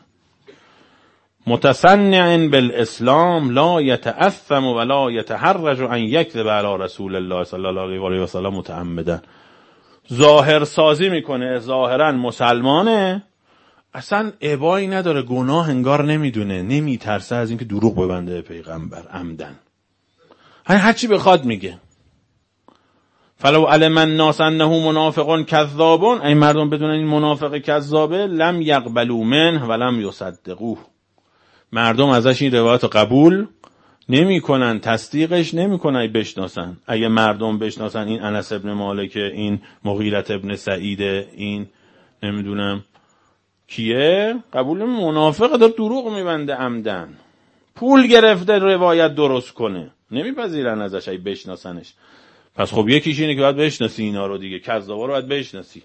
متصنع بالاسلام لا يتأثم ولا يتحرج ان يكذب على رسول الله صلی الله علیه و سلم متعمدا. ظاهر سازی میکنه، ظاهرا مسلمانه، اصلا ابایی نداره، گناه انگار نمیدونه، نمیترسه از اینکه دروغ ببنده پیغمبر عمدن، هر چی بخواد میگه. فلو علم الناس انه منافق کذاب، این مردم بدونن این منافق کذابه، لم یقبلوا منه ولم یصدقوه، مردم ازش این روایت قبول نمیکنن، تصدیقش نمیکنن، بشناسن. اگه مردم بشناسن این انس ابن مالک، این مغیرة ابن سعید، این نمیدونم کیه، قبول منافق داره دروغ میبنده عمدن، پول گرفته روایت درست کنه، نمیپذیرن ازش اگه بشناسنش. پس خب یکیش اینه که باید بشناسی اینا رو دیگه، کذابا رو باید بشناسی.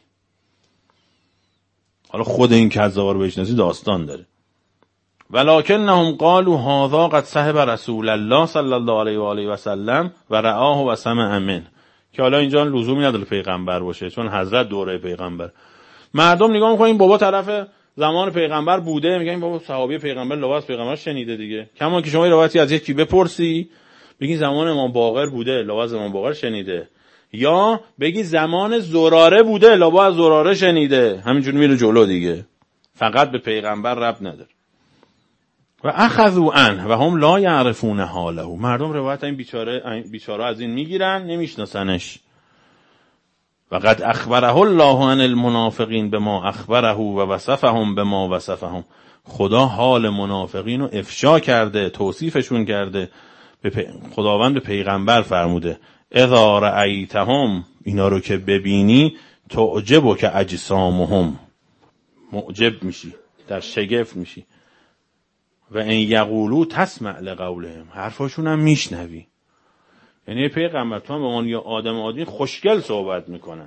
حالا خود این کذابا رو بشناسی داستان داره. ولکنهم قالوا هذا قد صحب رسول الله صلی الله علیه و آله و سلم و رآه و سمع منه، که حالا اینجا لزومی نداره پیغمبر باشه چون حضرت دوره پیغمبر. مردم نگاه میکنن این بابا طرف زمان پیغمبر بوده، میگن این بابا صحابی پیغمبر لباس پیغمبر شنیده دیگه. کما که شما روایتی از یکی بپرسی بگی زمان امام باقر بوده لباس امام باقر شنیده، یا بگی زمان زراره بوده لباس زراره شنیده، همینجوری میره جلو دیگه، فقط به پیغمبر ربط نداره. و اخذوا عنه و هم لا یعرفون حاله، مردم روایت این بیچاره از این میگیرن، نمیشناسنش. و قد اخبره الله عن المنافقین بما اخبره و وصفهم بما وصفهم، خدا حال منافقین رو افشا کرده، توصیفشون کرده، خداوند به پیغمبر فرموده اذا رأیتهم، اینا رو که ببینی، تعجبک که اجسامهم، معجب میشی، در شگفت میشی. و این یقولو تسمع لقولهم، حرفاشون هم میشنوی. یعنی پیغمبر تو هم به عنوان یه آدم عادی خوشگل صحبت میکنه،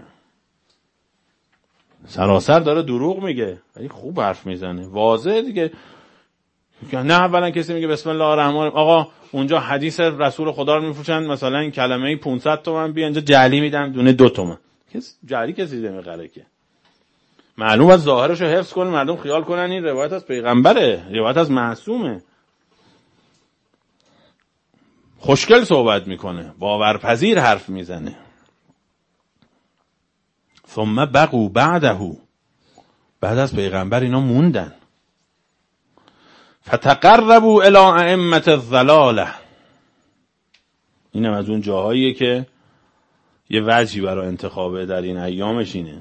سراسر داره دروغ میگه ولی خوب حرف میزنه، واضحه دیگه. نه اولا کسی میگه بسم الله الرحمن الرحیم، آقا اونجا حدیث رسول خدا رو میفروشن مثلا این کلمه 500 تومن، بیا اینجا جعلی میدم دونه 2 تومن. جعلی کسی نمیخره که. معلوم از ظاهرش رو حفظ کنه، مردم خیال کنن این روایت از پیغمبره، روایت از معصومه. خوشگل صحبت میکنه، باورپذیر حرف میزنه. ثم بقوا بعده، بعد از پیغمبر اینا موندن. فتقربوا الى ائمه الضلاله، اینم از اون جاهاییه که یه وجهی برای انتخابه در این ایامش اینه.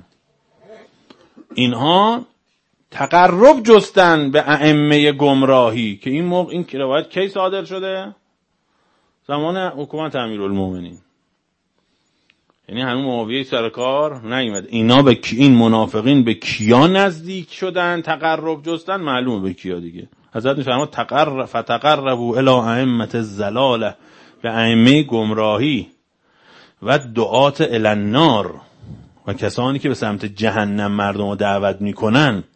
اینها تقرب جستن به ائمه گمراهی که این موقع این روایت کی صادر شده؟ زمان حکومت امیرالمومنین، یعنی همون معاویه سرکار نیومد. اینا به این منافقین به کیا نزدیک شدن تقرب جستن؟ معلومه به کیا دیگه. حضرت میفرماد فتقربوا الی ائمه الضلاله، به ائمه گمراهی و دعات الی النار، و کسانی که به سمت جهنم مردم رو دعوت میکنن،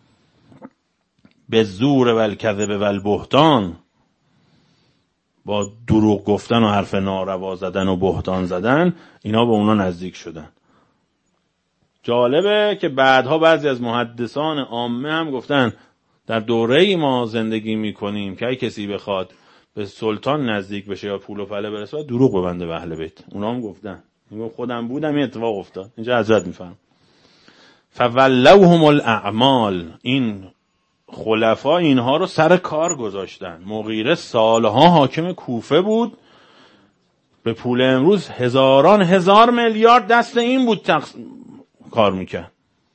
به زور و الکذب و البهتان، با دروغ گفتن و حرف ناروا زدن و بهتان زدن، اینا به اونا نزدیک شدن. جالبه که بعدها بعضی از محدثان عامه هم گفتن در دوره‌ای ما زندگی میکنیم که اگه کسی بخواد به سلطان نزدیک بشه یا پول و فله برسه دروغ ببنده به اهل بیت. اونا هم گفتن، خودم بودم این اتفاق افتاد. اینجا حضرت میفهم فولوهم الاعمال، این خلفا اینها رو سر کار گذاشتن. مغیره سالها حاکم کوفه بود، به پول امروز هزاران هزار میلیارد دست این بود کار میکرد.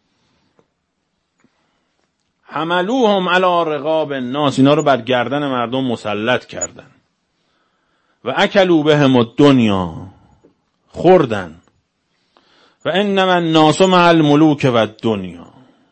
حملوهم علی رقاب الناس، اینا رو بر گردن مردم مسلط کردن. و اکلوا بهم الدنیا، خوردن. و انما الناس مع الملوک و الدنیا،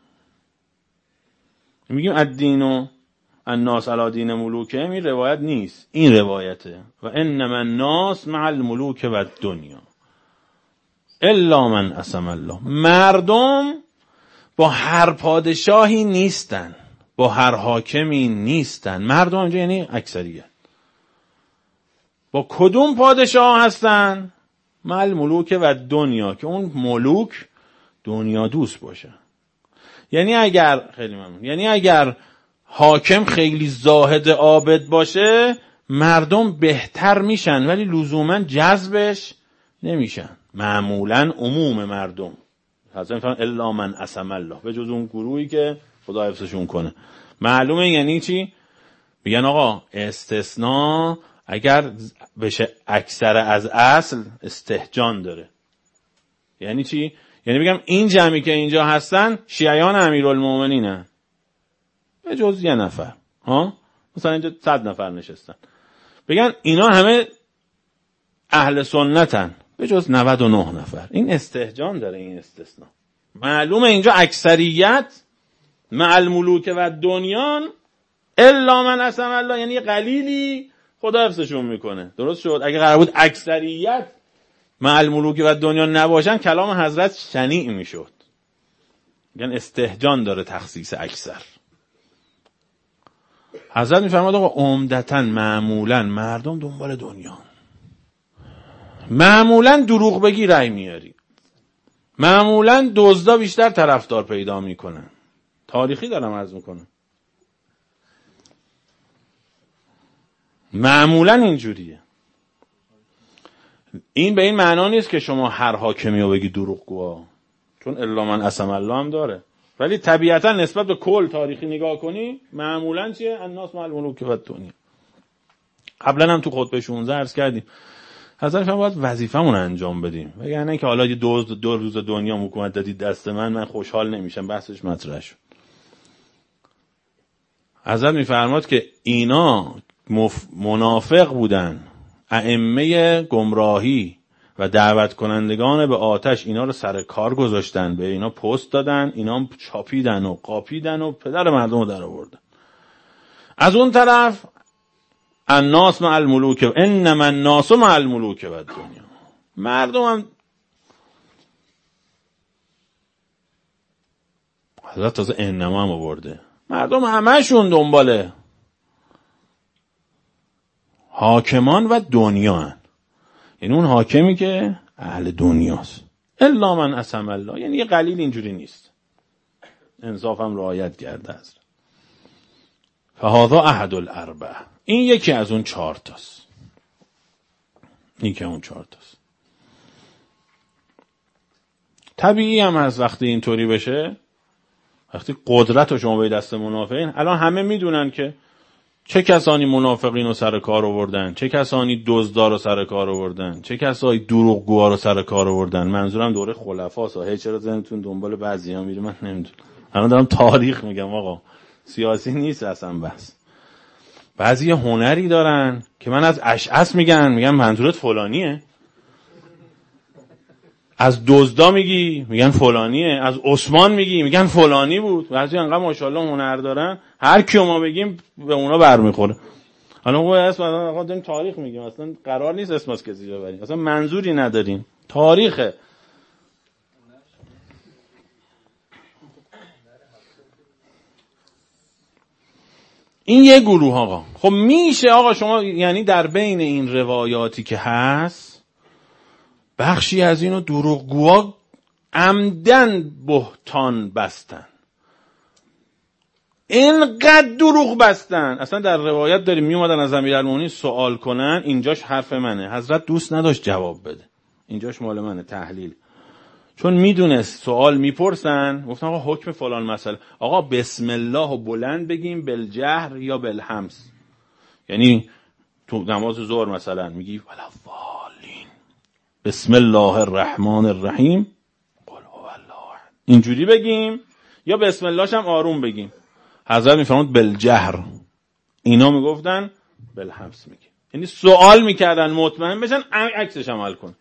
میگیم الدین و الناس علی دین ملوکه، این روایت نیست، این روایته. و انما الناس مع الملوک و الدنیا، الا من عصم الله. مردم با هر پادشاهی نیستن، با هر حاکمی نیستن. مردم اینجا یعنی اکثریت. با کدوم پادشاه هستن؟ مل ملوک و دنیا، که اون ملوک دنیا دوست باشه. یعنی اگر حاکم خیلی زاهد عابد باشه، مردم بهتر میشن ولی لزوما جذبش نمیشن. معمولا عموم مردم حضرت میفرمایند الا من عصم الله، به جز اون گروهی که خدا حفظشون کنه. معلومه یعنی چی؟ میگن آقا استثناء اگر بشه اکثر از اصل استهجان داره. یعنی چی؟ یعنی بگم این جمعی که اینجا هستن شیعیان امیرالمومنینن به جز یه نفر، مثلا اینجا 100 نفر نشستن، بگن اینا همه اهل سنتن به جز 99 نفر. این استهجان داره، این استثناء. معلومه اینجا اکثریت مع الملوک و دنیان الا من عصم الله، یعنی قلیلی خدا حفظشون میکنه. درست شد؟ اگه قرار بود اکثریت مع الملوک و دنیا نباشن کلام حضرت شنیع میشد. یعنی استهجان داره تخصیص اکثر. حضرت میفرماد آقا عمدتاً معمولاً مردم دنبال دنیا، معمولاً دروغ بگی رأی میاری، معمولاً دزدا بیشتر طرفدار پیدا میکنن. تاریخی دارم عرض میکنم، معمولاً اینجوریه. این به این معنا نیست که شما هر حاکمی رو بگی دروغگوها، چون الا من عصم الله هم داره، ولی طبیعتا نسبت به کل تاریخی نگاه کنی معمولا چیه؟ الناس مع الملوک و الدنیا. قبلا هم تو خطبه 16 عرض کردیم حضرت باید وظیفمون انجام بدیم، وگرنه که حالا یه دو روز دنیا حکومت دادید دست من خوشحال نمیشم، بحثش مطرح شد. حضرت میفرماد که اینا منافق بودن، ائمه گمراهی و دعوت کنندگان به آتش اینا رو سر کار گذاشتن، به اینا پست دادن، اینا چاپیدن و قاپیدن و پدر مردم رو در آوردن. از اون طرف الناس مع الملوک انما الناس مع الملوک و الدنیا، مردم هم حضرت تازه انما هم آورده، مردم همشون دنباله حاکمان و دنیا هن. یعنی اون حاکمی که اهل دنیاست. الا من عصم الله، یعنی یه قلیل اینجوری نیست. انصاف هم رعایت کرده است. فهذا احد الاربع، این یکی از اون 4 تاست. طبیعی هم از وقتی اینطوری بشه، وقتی قدرت رو شما به دست منافقین، الان همه میدونن که چه کسانی منافقین رو سر کار آوردن، چه کسانی دزدا رو سر کار آوردن، چه کسانی دروغگوها رو سر کار آوردن. منظورم دوره خلفاست. هی چرا ذهنتون دنبال بعضیا میره من نمیدونم. الان دارم تاریخ میگم آقا، سیاسی نیست اصلا بحث. بعضی هنری دارن که من از اشعث میگن منظورت فلانیه، از دزدا میگن فلانیه، از عثمان میگن فلانی بود. بعضی انقدر ماشاءالله هنر دارن هر کیو ما بگیم به اونا برمیخوره. حالا ما اسم داریم تاریخ میگیم، اصلا قرار نیست اسم از کسی ببریم، اصلا منظوری نداریم، تاریخه. این یه گروه آقا. خب میشه آقا شما یعنی در بین این روایاتی که هست بخشی از اینو دروغگوها عمدن بهتان بستن، اینقدر دروغ بستن. اصلا در روایت داریم میومدن از امیرالمومنین سوال کنن، اینجاش حرف منه، حضرت دوست نداشت جواب بده، اینجاش مال منه تحلیل، چون میدونست سوال میپرسن. گفتن آقا حکم فلان مسئله، آقا بسم الله رو بلند بگیم بالجهر یا بالهمس. یعنی تو نماز ظهر مثلا میگی ولوالین بسم الله الرحمن الرحیم قل هو الله، اینجوری بگیم یا بسم اللهش هم آروم بگیم. حضرت میفرمود بالجهر، اینا میگفتن بالهمس میگیم. یعنی سوال میکردن مطمئن بشن عکسش عمل کن.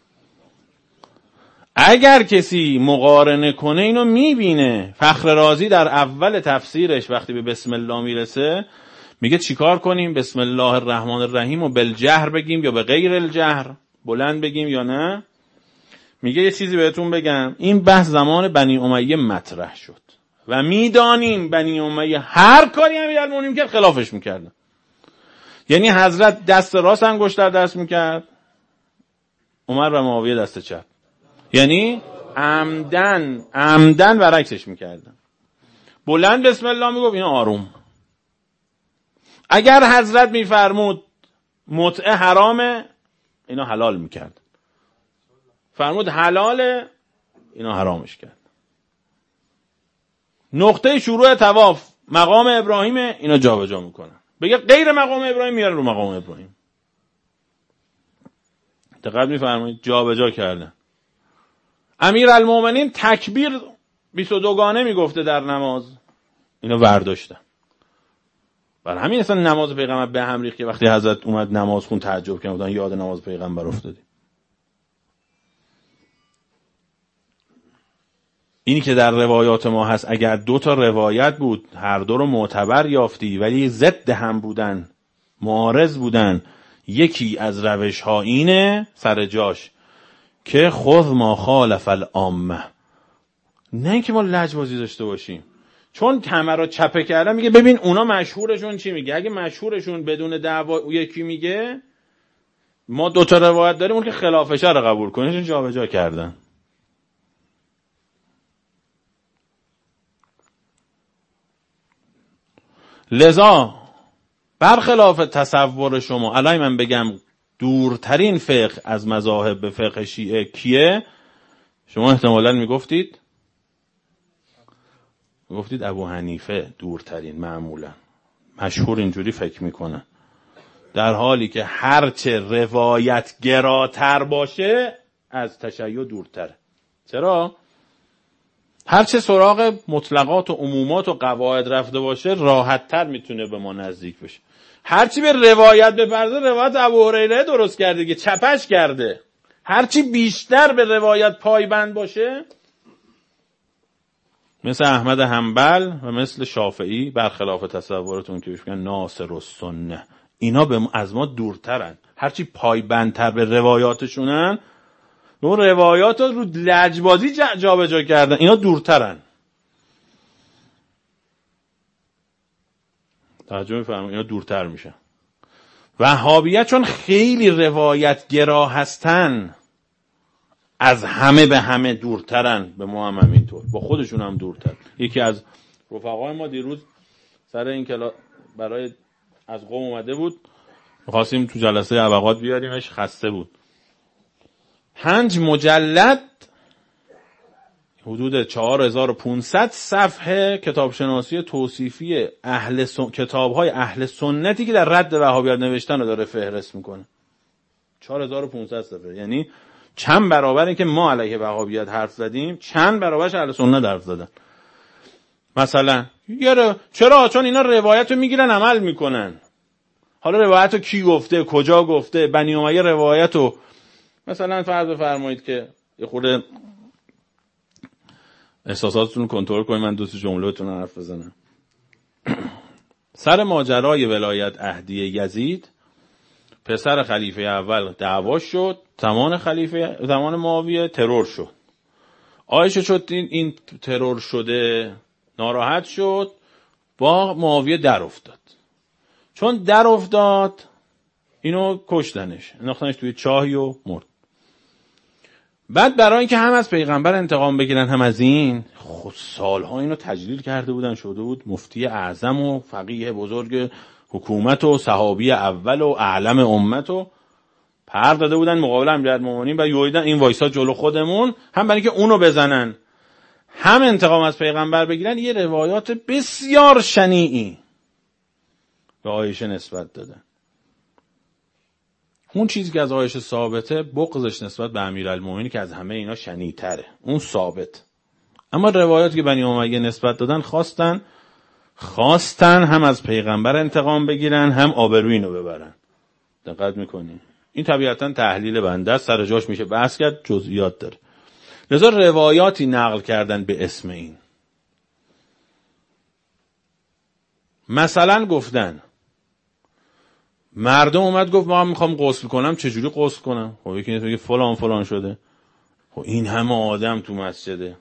اگر کسی مقارنه کنه اینو میبینه. فخر رازی در اول تفسیرش وقتی به بسم الله میرسه میگه چیکار کنیم؟ بسم الله الرحمن الرحیم و بالجهر بگیم یا به غیر الجهر، بلند بگیم یا نه؟ میگه یه چیزی بهتون بگم، این بحث زمان بنی امیه مطرح شد و میدانیم بنی امیه هر کاری امیرالمومنین کرد خلافش میکردن. یعنی حضرت دست راست انگشتر دست میکرد، عمر و معاویه دست چپ، یعنی عمدن برعکسش میکردن. بلند بسم الله میگفت، این آروم. اگر حضرت میفرمود متعه حرامه، اینا حلال میکرد. فرمود حلاله، اینا حرامش کرد. نقطه شروع طواف مقام ابراهیم، اینا جابجا میکنن. بگه غیر مقام ابراهیم میارن رو مقام ابراهیم. دقت میفرمایید، جابجا کردن. امیرالمومنین تکبیر 22 گانه میگفته در نماز، اینا برداشتن. برای همین اصلا نماز پیغمبر به هم ریخت که وقتی حضرت اومد نماز خون تعجب کردن، یاد نماز پیغمبر افتادیم. اینی که در روایات ما هست، اگر 2 تا روایت بود هر دو رو معتبر یافتی ولی ضد هم بودن، معارض بودن، یکی از روش ها اینه سر جاش که خذ ما خالف العامه، نه اینکه ما لجبازی داشته باشیم. چون تمه رو چپه کردن، میگه ببین اونا مشهورشون چی میگه، اگه مشهورشون بدون دعوا یکی میگه ما 2 تا روایت داریم اون که خلافشه رو قبول کنیم، جابجا کردن. لذا برخلاف تصور شما، الان من بگم دورترین فقه از مذاهب به فقه شیعه کیه، شما احتمالاً میگفتید ابو حنیفه دورترین، معمولا مشهور اینجوری فکر میکنن، در حالی که هرچه روایت گراتر باشه از تشیع دورتره. چرا؟ هرچه سراغ مطلقات و عمومات و قواعد رفته باشه راحت‌تر میتونه به ما نزدیک بشه. هرچی به روایت بپرده، روایت ابو هریره درست کرده که چپش کرده، هرچی بیشتر به روایت پایبند باشه، مثل احمد حنبل و مثل شافعی، برخلاف تصورتون که میگن ناصر السنه، اینا از ما دورترن. هرچی پایبندتر به روایاتشونن، اون روایات رو لجبازی جابجا کردن، اینا دورترن. توجه می‌فرمایید، اینا دورتر میشن. وهابیت چون خیلی روایت گرا هستن، از همه به همه دورترن، به ما هم همینطور، با خودشون هم دورتر. یکی از رفقای ما دیروز سر این کلا برای از قم اومده بود، می‌خواستیم تو جلسه ابقات بیاریمش، خسته بود. 5 مجلد حدود 4500 صفحه کتابشناسی توصیفی کتاب‌های اهل سنتی که در رد وهابیت نوشتن رو داره فهرست میکنه. 4500 صفحه، یعنی چند برابر این که ما علیه وهابیت حرف زدیم، چند برابرش اهل سنت حرف زدن. مثلا چرا؟ چون اینا روایت رو میگیرن عمل میکنن. حالا روایت رو کی گفته، کجا گفته؟ بنی امیه روایت رو مثلا فرض بفرمایید که یه خورده احساساتتون رو کنترل کنید، من 2 جمله‌تون حرف بزنم. سر ماجرای ولایت عهدی یزید، پسر خلیفه اول دعوا شد، زمان معاویه ترور شد. عایشه شد این ترور شده ناراحت شد، با معاویه در افتاد. چون در افتاد اینو کشتنش، انداختنش توی چاهی و مرد. بعد برای اینکه هم از پیغمبر انتقام بگیرن هم از این، خود سالها اینو تجلیل کرده بودن، شده بود مفتی اعظم و فقیه بزرگ حکومت و صحابی اول و اعلم امت و پر داده بودن مقابل امیرالمومنین، و یویدن این وایسا جلو خودمون، هم برای اینکه اونو بزنن هم انتقام از پیغمبر بگیرن. یه روایات بسیار شنیعی به عایشه نسبت دادن. اون چیزی که از عایشه ثابته، بغضش نسبت به امیرالمومنین که از همه اینا شنیع‌تره، اون ثابت. اما روایاتی که بنی امیه نسبت دادن، خواستن هم از پیغمبر انتقام بگیرن، هم آبروی اینو ببرن. دقت میکنی؟ این طبیعتا تحلیل بنده است، سر جاش میشه بحث کرد، جزئیات داره. لذا روایاتی نقل کردن به اسم این. مثلا گفتن مردم اومد گفت ما هم میخوام غسل کنم، چجوری غسل کنم؟ خب یکی میگه فلان فلان شده. خب این همه آدم تو مسجده.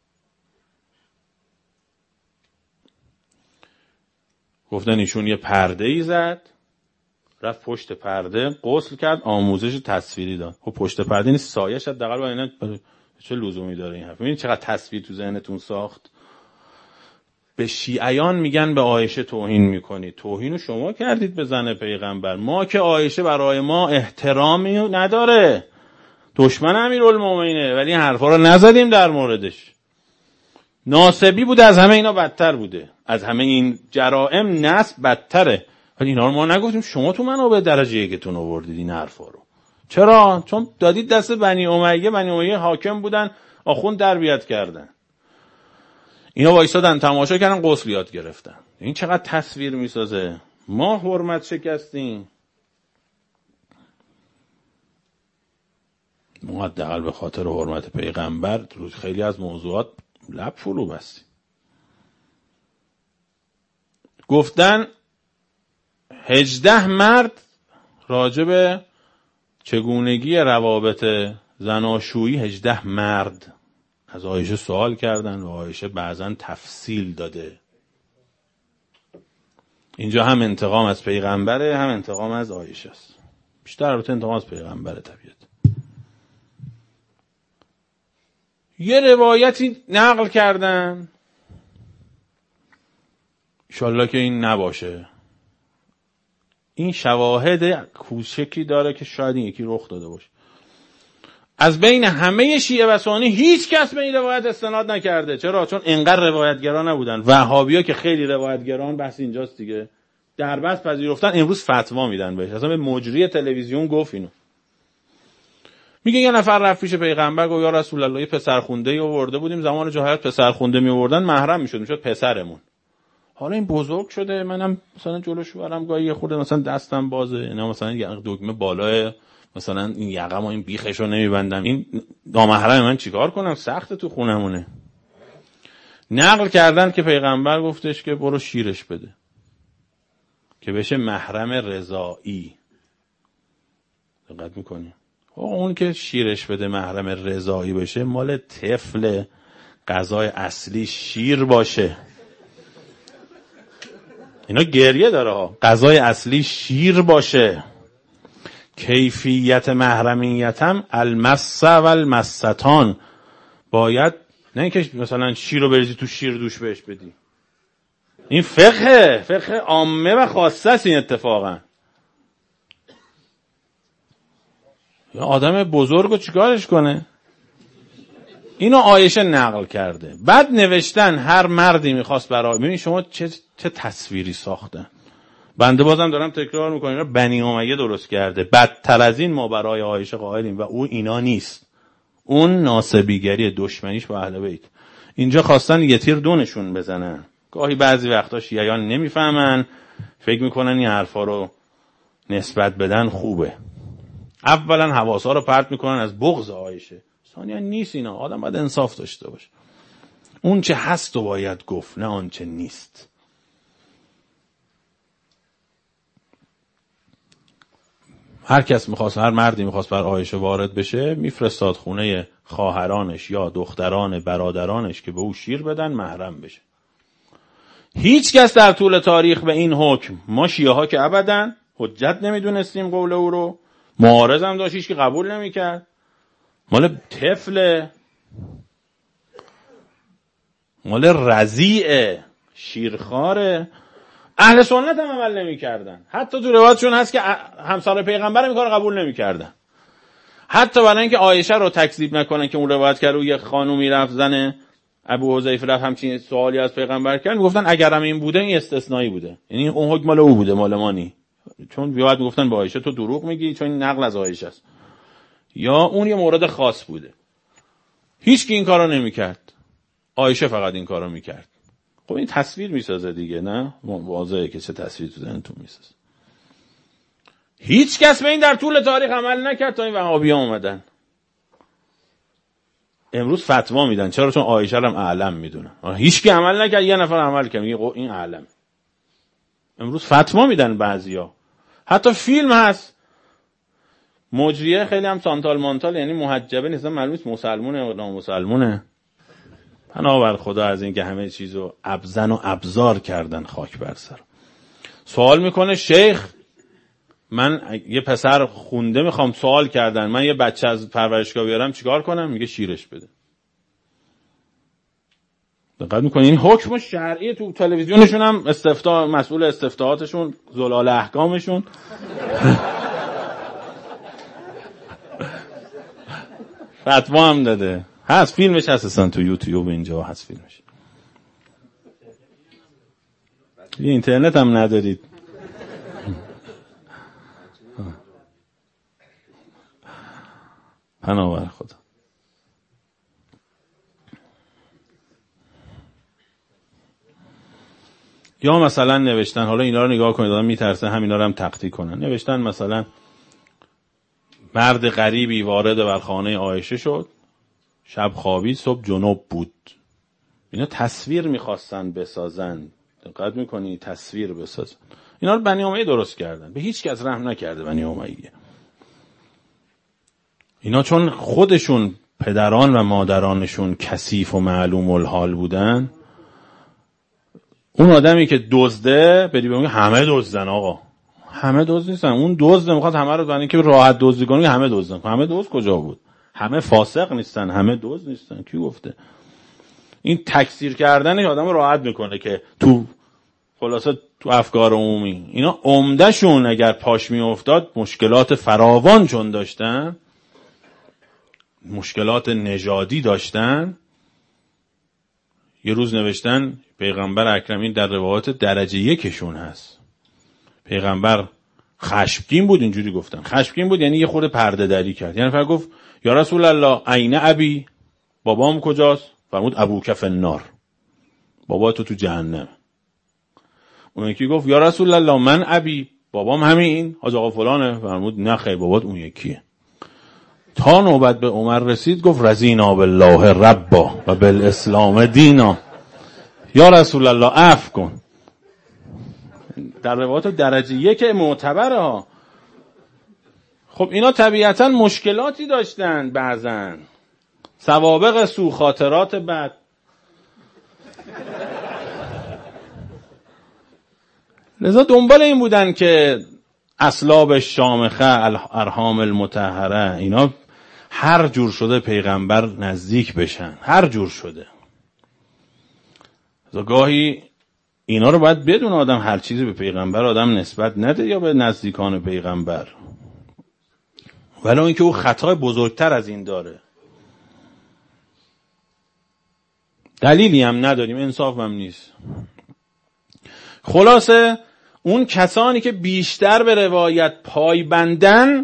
گفتن ایشون یه پرده ای زد، رفت پشت پرده غسل کرد، آموزش تصویری داد. خب پشت پرده نیست، سایه‌ش حداقل با اینا چه لزومی داره این حرف؟ ببینید چقدر تصویر تو ذهنتون ساخت. به شیعیان میگن به عایشه توهین میکنید. توهینو شما کردید به زن پیغمبر. ما که عایشه برای ما احترامی نداره، دشمن امیرالمومنینه، ولی این حرفا رو نزدیم در موردش. ناسبی بوده، از همه اینا بدتر بوده، از همه این جرائم نصب بدتره، ولی اینا رو ما نگفتیم. شما تو منابع درجه یکتون آوردید این حرفا رو. چرا؟ چون دادید دست بنی امیه. بنی امیه حاکم بودن، آخوند تربیت کردن، اینا وایسادن تماشا کردن، غسل یاد گرفتن. این چقدر تصویر میسازه. ما حرمت شکستیم، ما حداقل به خاطر حرمت پیغمبر رو خیلی از موضوعات لب فرو بستیم. گفتن 18 مرد راجع به چگونگی روابط زناشویی 18 مرد از عایشه سوال کردن و عایشه بعضن تفصیل داده. اینجا هم انتقام از پیغمبره، هم انتقام از عایشه است. بیشتر البته انتقام از پیغمبره طبیعت. یه روایتی نقل کردن، انشالله که این نباشه. این شواهد کوچکی داره که شاید این یکی رخ داده باشه. از بین همه شیعه و سنی هیچ کس به این روایت استناد نکرده. چرا؟ چون انقدر روایتگران نبودن. وهابی‌ها که خیلی روایتگران، بحث اینجاست دیگه، دربست پذیرفتن، امروز فتوا میدن بهش. اصلا به مجری تلویزیون گفت اینو. میگه یه نفر رفت پیش پیغمبر گفت یا رسول الله، یه پسرخونده‌ای آورده بودیم، زمان جاهلیت پسرخونده می آوردن، محرم میشد پسرمون. حالا این بزرگ شده، منم مثلا جلوش برم گاهی یه خورده مثلا دستم بازه، اینا مثلا یه دگمه بالای مثلا این یقم و این بیخشو نمیبندم، این نامحرم من چیکار کنم؟ سخت تو خونمونه. نقل کردن که پیغمبر گفتش که برو شیرش بده که بشه محرم رضایی. دقت میکنی؟ اون که شیرش بده محرم رضایی بشه، مال طفل، غذای اصلی شیر باشه. اینا گریه داره ها. غذای اصلی شیر باشه. کیفیت محرمیتم المسه و المستان. باید نه اینکه مثلا شیر رو بریزی تو شیر دوش بهش بدی. این فقه عامه و خاصه است. این اتفاقا یا آدم بزرگو چیکارش کنه؟ اینو عایشه نقل کرده. بعد نوشتن هر مردی میخواست برای، ببین شما چه تصویری ساختن. بنده بازم دارم تکرار میکنم، بنی امیه درست کرده. بدتر از این ما برای عایشه قائلیم و او اینا نیست. اون ناسبیگری، دشمنیش با اهل بیت. اینجا خواستن یه تیر دونشون بزنن. گاهی بعضی وقتا شیعیان نمیفهمن، فکر میکنن این حرفا رو نسبت بدن خوبه. اولا حواسا رو پرت میکنن از بغض عایشه. ثانیا نیست اینا. آدم باید انصاف داشته باشه. اون چه هست و باید گفت، نه آن چه نیست. هر کس میخواست، هر مردی میخواست بر عایشه وارد بشه، میفرستاد خونه خواهرانش یا دختران برادرانش که به او شیر بدن، محرم بشه. هیچ کس در طول تاریخ به این حکم، ما شیعه ها که ابداً حجت نمیدونستیم قول او رو، معارض هم داشتیش که قبول نمیکرد، مال طفل، مال رضیع، شیرخواره. اهل سنت هم عمل نمیکردن. حتی تو روایتشون هست که همسر پیغمبر این کار قبول نمیکردن. حتی برای اینکه عایشه رو تکذیب نکنن که اون روایت کرد و یه خانومی رفت زن ابو حذیفه رفت همچین سوالی از پیغمبر کرد، میگفتن اگرم این بوده این استثنایی بوده، یعنی اون حکم مال او بوده، مال ما نی. چون بیاد میگفتن به عایشه تو دروغ میگی چون این نقل از عایشه است، یا اون یه مورد خاص بوده. هیچ کی این کارو نمیکرد، عایشه فقط این کارو میکرد. خب این تصویر میسازه دیگه، نه؟ واضحه که چه تصویر تو ذهنتون میسازه. هیچ کس به این در طول تاریخ عمل نکرد تا این وهابی‌ها اومدن. امروز فتوا میدن. چرا؟ چون عایشه رو هم اعلم میدونن. هیچ کی عمل نکرد، یه نفر عمل کرد، میگه این اعلم. امروز فتوا میدن بعضیا. حتی فیلم هست مجریه خیلی هم سانتال مانتال، یعنی محجبه نیستن، معلوم نیست مسلمونه یا نامسلمونه. پناه بر خدا از این که همه چیزو ابزن و ابزار کردن خاک بر سر. سوال میکنه شیخ من یه پسر خونده میخوام، سوال کردن من یه بچه از پرورشگاه بیارم چیکار کنم؟ میگه شیرش بده. دقت میکنی این حکم شرعی تو تلویزیونشون هم استفتاء، مسئول استفتاءاتشون زلال احکامشون فتوا هم داده، هست فیلمش هست اصلا تو یوتیوب، اینجا هست فیلمش. یه اینترنت هم ندارید. پناه بر خدا. یا مثلا نوشتن، حالا اینا رو نگاه کنید آدم میترسه همینا رو هم تقطیع کنن، نوشتن مثلا مرد غریبی وارد بر خانه عایشه شد، شب خوابید، صبح جنوب بود. اینا تصویر میخواستن بسازن، دقت میکنی؟ تصویر بسازن. اینا رو بنی امیه درست کردن، به هیچ کس رحم نکرده بنی امیه. اینا چون خودشون پدران و مادرانشون کثیف و معلوم الحال بودن، اون آدمی که دزده بری بگه همه دزدن، آقا همه دزد نیستن، اون دزد میخواد همه رو برای اینکه راحت دزدی کنه همه دزدن. همه دزد کجا بود؟ همه فاسق نیستن، همه دزد نیستن، کی گفته؟ این تکثیر کردنش آدمو راحت میکنه که تو خلاصه تو افکار عمومی اینا عمدهشون اگر پاش میافتاد مشکلات فراوان چون داشتن، مشکلات نژادی داشتن. یه روز نوشتن پیغمبر اکرم، این در روایات درجه یکشون هست، پیغمبر خشمگین بود، اینجوری گفتن خشمگین بود یعنی یه خورده پرده دری کرد، یعنی فرق گفت یا رسول الله عین ابی، بابام کجاست؟ فرمود ابوک فی النار، بابا تو جهنم. اون یکی گفت یا رسول الله من ابی، بابام همین حاج آقا فلانه. فرمود نه خیر، بابات اون یکیه. تا نوبت به عمر رسید گفت رضینا بالله ربا و بالاسلام دینا، یا رسول الله عفو کن. در روایات درجه یک معتبره ها. خب اینا طبیعتا مشکلاتی داشتن، بعضن سوابق سو، خاطرات بد. لذا دنبال این بودن که اصلاب شامخه، الارحام المطهره، اینا هر جور شده پیغمبر نزدیک بشن، هر جور شده. لذا گاهی اینا رو باید بدون آدم هر چیزی به پیغمبر آدم نسبت نده یا به نزدیکان پیغمبر، ولی اینکه او خطای بزرگتر از این داره. دلیلی هم نداریم، انصاف هم نیست. خلاصه اون کسانی که بیشتر به روایت پایبندن،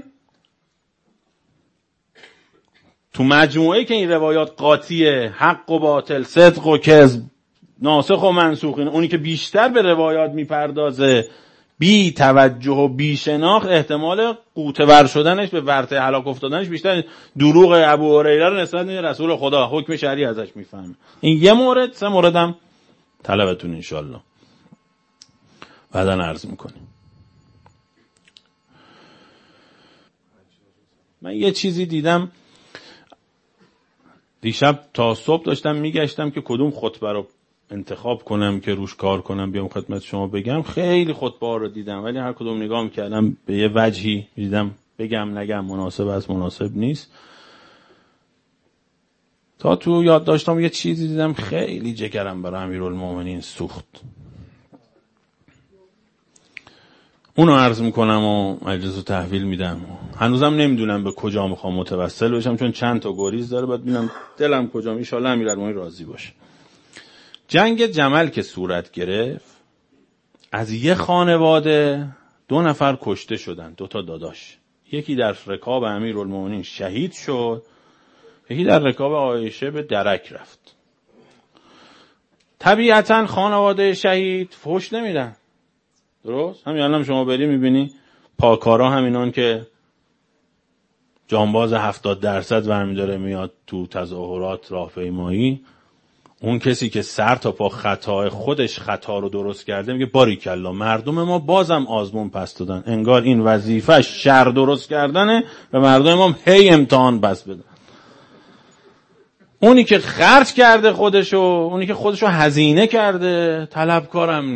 تو مجموعه که این روایات قاطیه، حق و باطل، صدق و کذب، ناسخ و منسوخ، اونی که بیشتر به روایات میپردازه بی توجه و بی شناخت، احتمال قوطه‌ور شدنش، به ورطه هلاک افتادنش بیشتر. دروغ ابو هریره رو نسبت به رسول خدا، حکم شرعی ازش میفهمه. این یه مورد. سه موردم طلبتون انشالله بعداً عرض میکنیم. من یه چیزی دیدم دیشب، تا صبح داشتم میگشتم که کدوم خطبه رو انتخاب کنم که روش کار کنم بیام خدمت شما بگم. خیلی خطبه ها رو دیدم، ولی هر کدوم نگاه میکردم به یه وجهی دیدم بگم نگم مناسب است مناسب نیست. تا تو یاد داشتم یه چیزی دیدم خیلی جگرم برای امیرالمومنین سوخت، اونو عرض میکنم و مجلس رو تحویل میدم. هنوزم نمیدونم به کجا میخوام متوسل بشم، چون چند تا گریز داره، بعد ببینم دلم کجا. ان شاءالله امیرالمومنین راضی باشه. جنگ جمل که صورت گرفت، از یه خانواده 2 نفر کشته شدن، 2 تا داداش. یکی در رکاب امیرالمومنین شهید شد، یکی در رکاب عایشه به درک رفت. طبیعتا خانواده شهید فحش نمیدن، درست؟ همین الان شما بری میبینی پاکارا همینان که جانباز 70% برمیداره میاد تو تظاهرات راهپیمایی، اون کسی که سر تا پا خطا خودش خطا رو درست کرده میگه باریکلا، مردم ما بازم آزمون پس دادن، انگار این وظیفه شر درست کردنه و مردم ما هی امتحان پس بدن. اونی که خرج کرده خودشو، اونی که خودشو هزینه کرده، طلبکارم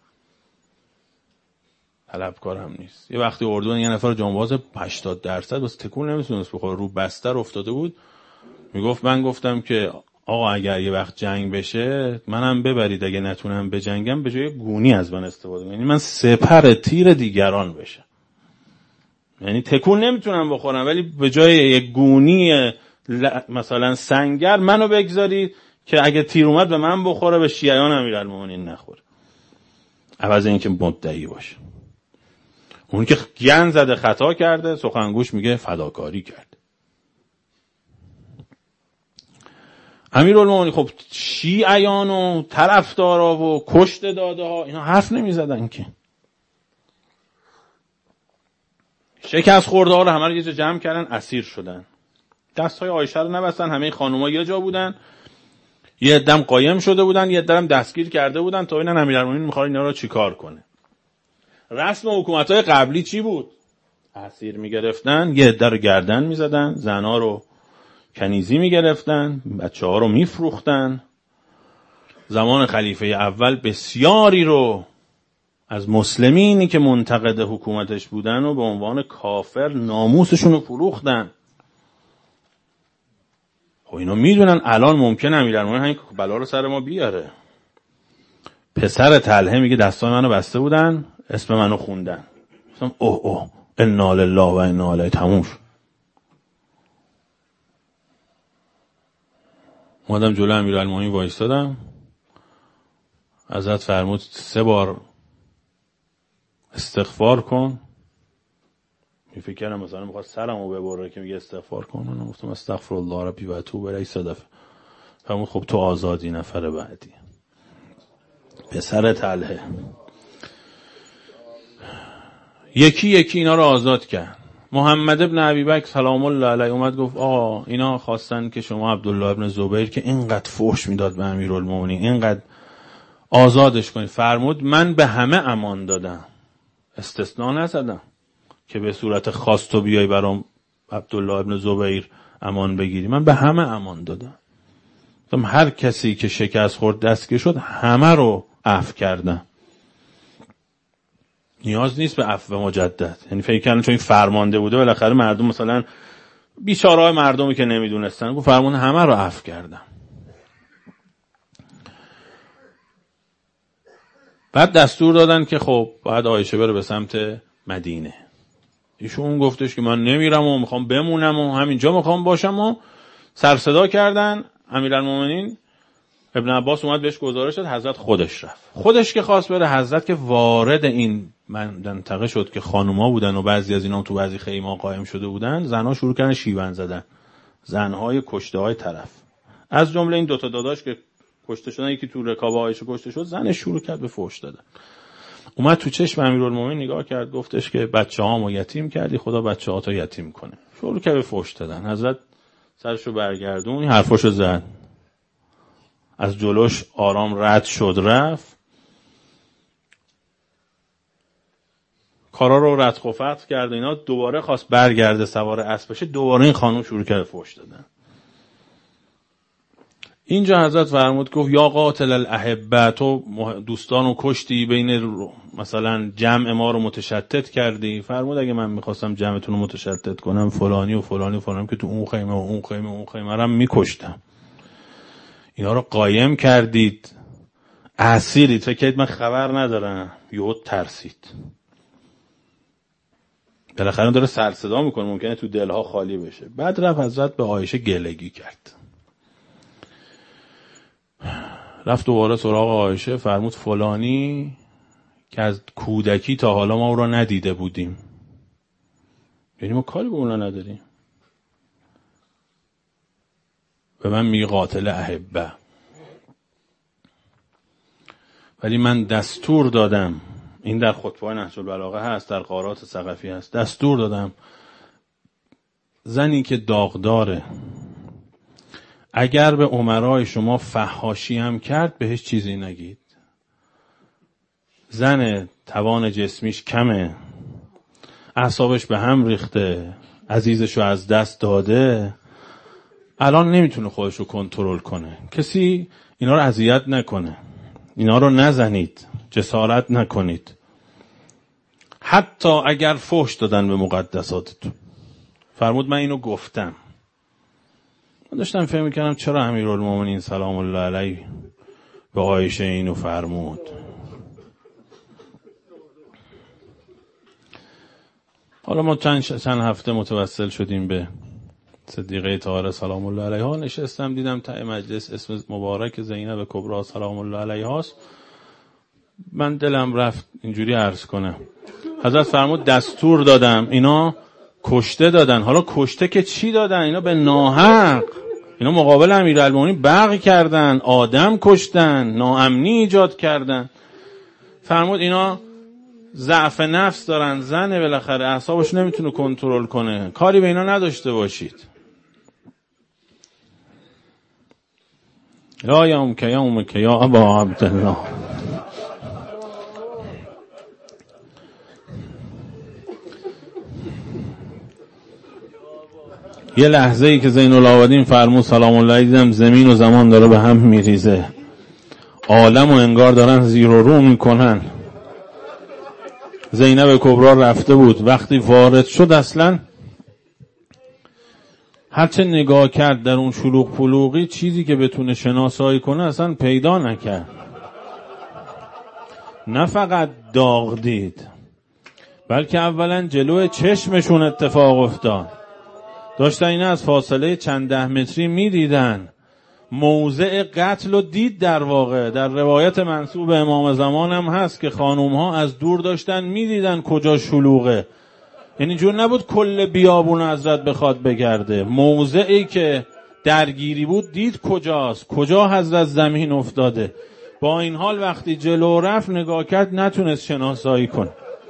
نیست. یه وقتی اردوان یه نفر جانباز 80% بس تکون نمیتونست بخوره، رو بستر افتاده بود، میگفت من گفتم که آقا اگر یه وقت جنگ بشه منم ببرید، اگه نتونم بجنگم به جای گونی از من استفاده کنید، یعنی من سپر تیر دیگران بشه، یعنی تکون نمیتونم بخورم ولی به جای یک گونی مثلا سنگر منو بگذارید که اگه تیر اومد به من بخوره به شیعیان امیرالمومنین نخوره، عوض اینکه مدعی باشه. اون که گن زده خطا کرده، سخنگوش میگه فداکاری کرد. امیرالمومنین خب شیعیان و طرفدارا و کشت داده ها اینا حرف نمیزدن که. شکست خورده ها رو همه رو یه جا جمع کردن، اسیر شدن. دستای عایشه رو نبستن، همه خانوما یه جا بودن، یه عده‌ام قایم شده بودن، یه عده‌ام دستگیر کرده بودن تا ببینن امیرالمومنین میخواد اینا رو چیکار کنه. رسم حکومت‌های قبلی چی بود؟ اسیر میگرفتن، یه عده رو گردن میزدن، زنا رو کنیزی میگرفتن، بچه‌ها رو میفروختن. زمان خلیفه اول بسیاری رو از مسلمینی که منتقد حکومتش بودن و به عنوان کافر ناموسشون رو فروختن. خب اینا میدونن الان ممکنه امیرالمومنین همین بلا رو سر ما بیاره. پسر طلحه میگه دستای منو بسته بودن، اسم منو خوندن، مثلا اوه انا لله و انا الیه، تموم شد. اومدم جلو امیرالمومنین وایستادم، حضرت فرمود 3 بار استغفار کن. فکر کردم مثلا میخواد سرمو ببره که میگه استغفار کن، من گفتم استغفر الله ربی و اتوب الیه صدفه. فرمود خب تو آزادی، نفر بعدی. پسر طلحه یکی اینا رو آزاد کرد. محمد ابن ابی بکر سلام الله علیه اومد گفت آقا اینا خواستن که شما عبدالله ابن زبیر که اینقدر فحش میداد به امیرالمومنین اینقدر آزادش کنید. فرمود من به همه امان دادم، استثناء نزدم که به صورت خاص تو بیای برام عبدالله ابن زبیر امان بگیری، من به همه امان دادم. هر کسی که شکست خورد دستگیر شد همه رو عفو کردم، نیاز نیست به عفو مجدد. یعنی فکر کردن چون این فرمانده بوده بالاخره مردم مثلا بیچاره‌های مردمی که نمیدونستن، گفت فرمان همه رو عفو کردم. بعد دستور دادن که خب باید عایشه بره به سمت مدینه. ایشون گفتش که من نمیرم و میخوام بمونم و همینجا میخوام باشم و سر صدا کردن. امیرالمومنین ابن عباس اومد بهش گزارش داد، حضرت خودش رفت. خودش که خواست بره، حضرت که وارد این منطقه شد که خانوما بودن و بعضی از اینا تو بعضی خیمه‌ها قائم شده بودن، زنها شروع کردن شیون زدن، زنهای کشته های طرف، از جمله این 2 تا داداش که کشته شدن، یکی تو رکاب عایشه کشته شد، زنش شروع کرد به فحش دادن. اومد تو چشم امیرالمومنین نگاه کرد، گفتش که بچه‌هامو یتیم کردی، خدا بچه‌هاتو یتیم کنه. شروع کرد به فحش دادن. حضرت سرشو برگردون، این حرفاشو زد، از جلوش آرام رد شد رفت، کارا رو ردخ و فتح کرد. اینا دوباره خواست برگرده سوار اسب بشه، دوباره این خانم شروع کرد فحش دادن. اینجا حضرت فرمود گفت یا قاتل الاحبه، تو دوستانو کشتی، بین مثلا جمع ما رو متشتت کردی. فرمود اگه من میخواستم جمعتون رو متشتت کنم فلانی و فلانی و فلانی که تو اون خیمه و اون خیمه و اون خیمه رو میکشتم، اینا رو قایم کردید، اسیرید، فکر کنید من خبر ندارم، یهو ترسید. بالاخره داره سر صدا میکنه، ممکنه تو دلها خالی بشه. بعد رفت حضرت به عایشه گلگی کرد، رفت دوباره سراغ عایشه، فرمود فلانی که از کودکی تا حالا ما او را ندیده بودیم، یعنی ما کاری به اونا نداریم، به من میگه قاتل احبه، ولی من دستور دادم، این در خطبه نهج البلاغه هست، در قارات ثقفی هست، دستور دادم زنی که داغداره، اگر به امرای شما فحاشی هم کرد بهش چیزی نگید. زن توان جسمیش کمه، اعصابش به هم ریخته، عزیزشو از دست داده، الان نمیتونه خودشو کنترل کنه. کسی اینا رو اذیت نکنه، اینا رو نزنید، جسارت نکنید. حتی اگر فحش دادن به مقدساتتون. فرمود من اینو گفتم. من داشتم فکر می‌کردم چرا امیرالمومنین سلام الله علیه به عایشه اینو فرمود. حالا ما چند هفته متوسل شدیم به صدیقه طاهره سلام الله علیها. نشستم دیدم ته مجلس اسم مبارک زینب کبری سلام الله علیها است. من دلم رفت اینجوری عرض کنم. حضرت فرمود دستور دادم اینا کشته دادن. حالا کشته که چی دادن؟ اینا به ناحق، اینا مقابل امیرالمومنین بغی کردن، آدم کشتن، ناامنی ایجاد کردن. فرمود اینا ضعف نفس دارن، زنه بالاخره اعصابش نمیتونه کنترل کنه، کاری به اینا نداشته باشید. یا یومک یا ابا عبدالله. یه لحظه ای که زین العابدین فرمود سلام الله علیه، دیدم زمین و زمان داره به هم میریزه، عالم و انگار دارن زیر و رو میکنن. زینب کبری رفته بود، وقتی وارد شد اصلا هرچه نگاه کرد در اون شلوغ پلوغی چیزی که بتونه شناسایی کنه اصلا پیدا نکرد. نه فقط داغ دید، بلکه اولا جلوی چشمشون اتفاق افتاد. داشتن این از فاصله چند 10 متری میدیدن. موضع قتل رو دید. در واقع در روایت منسوب به امام زمان هم هست که خانوم ها از دور داشتن میدیدن کجا شلوغه. یعنی جور نبود کل بیابون حضرت بخواد بگرده، موضعی که درگیری بود دید کجاست، کجا حضرت زمین افتاده. با این حال وقتی جلو رفت نگاه کرد نتونست شناسایی کنه،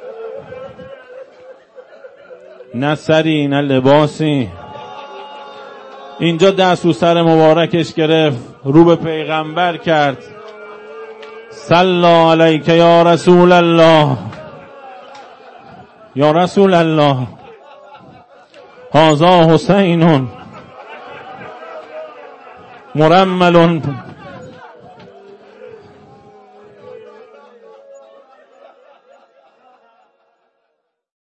نه سری نه لباسی. اینجا دست رو سر مبارکش گرفت، رو به پیغمبر کرد، صلی علیک یا رسول الله، یا رسول الله، هذا حسین مرمل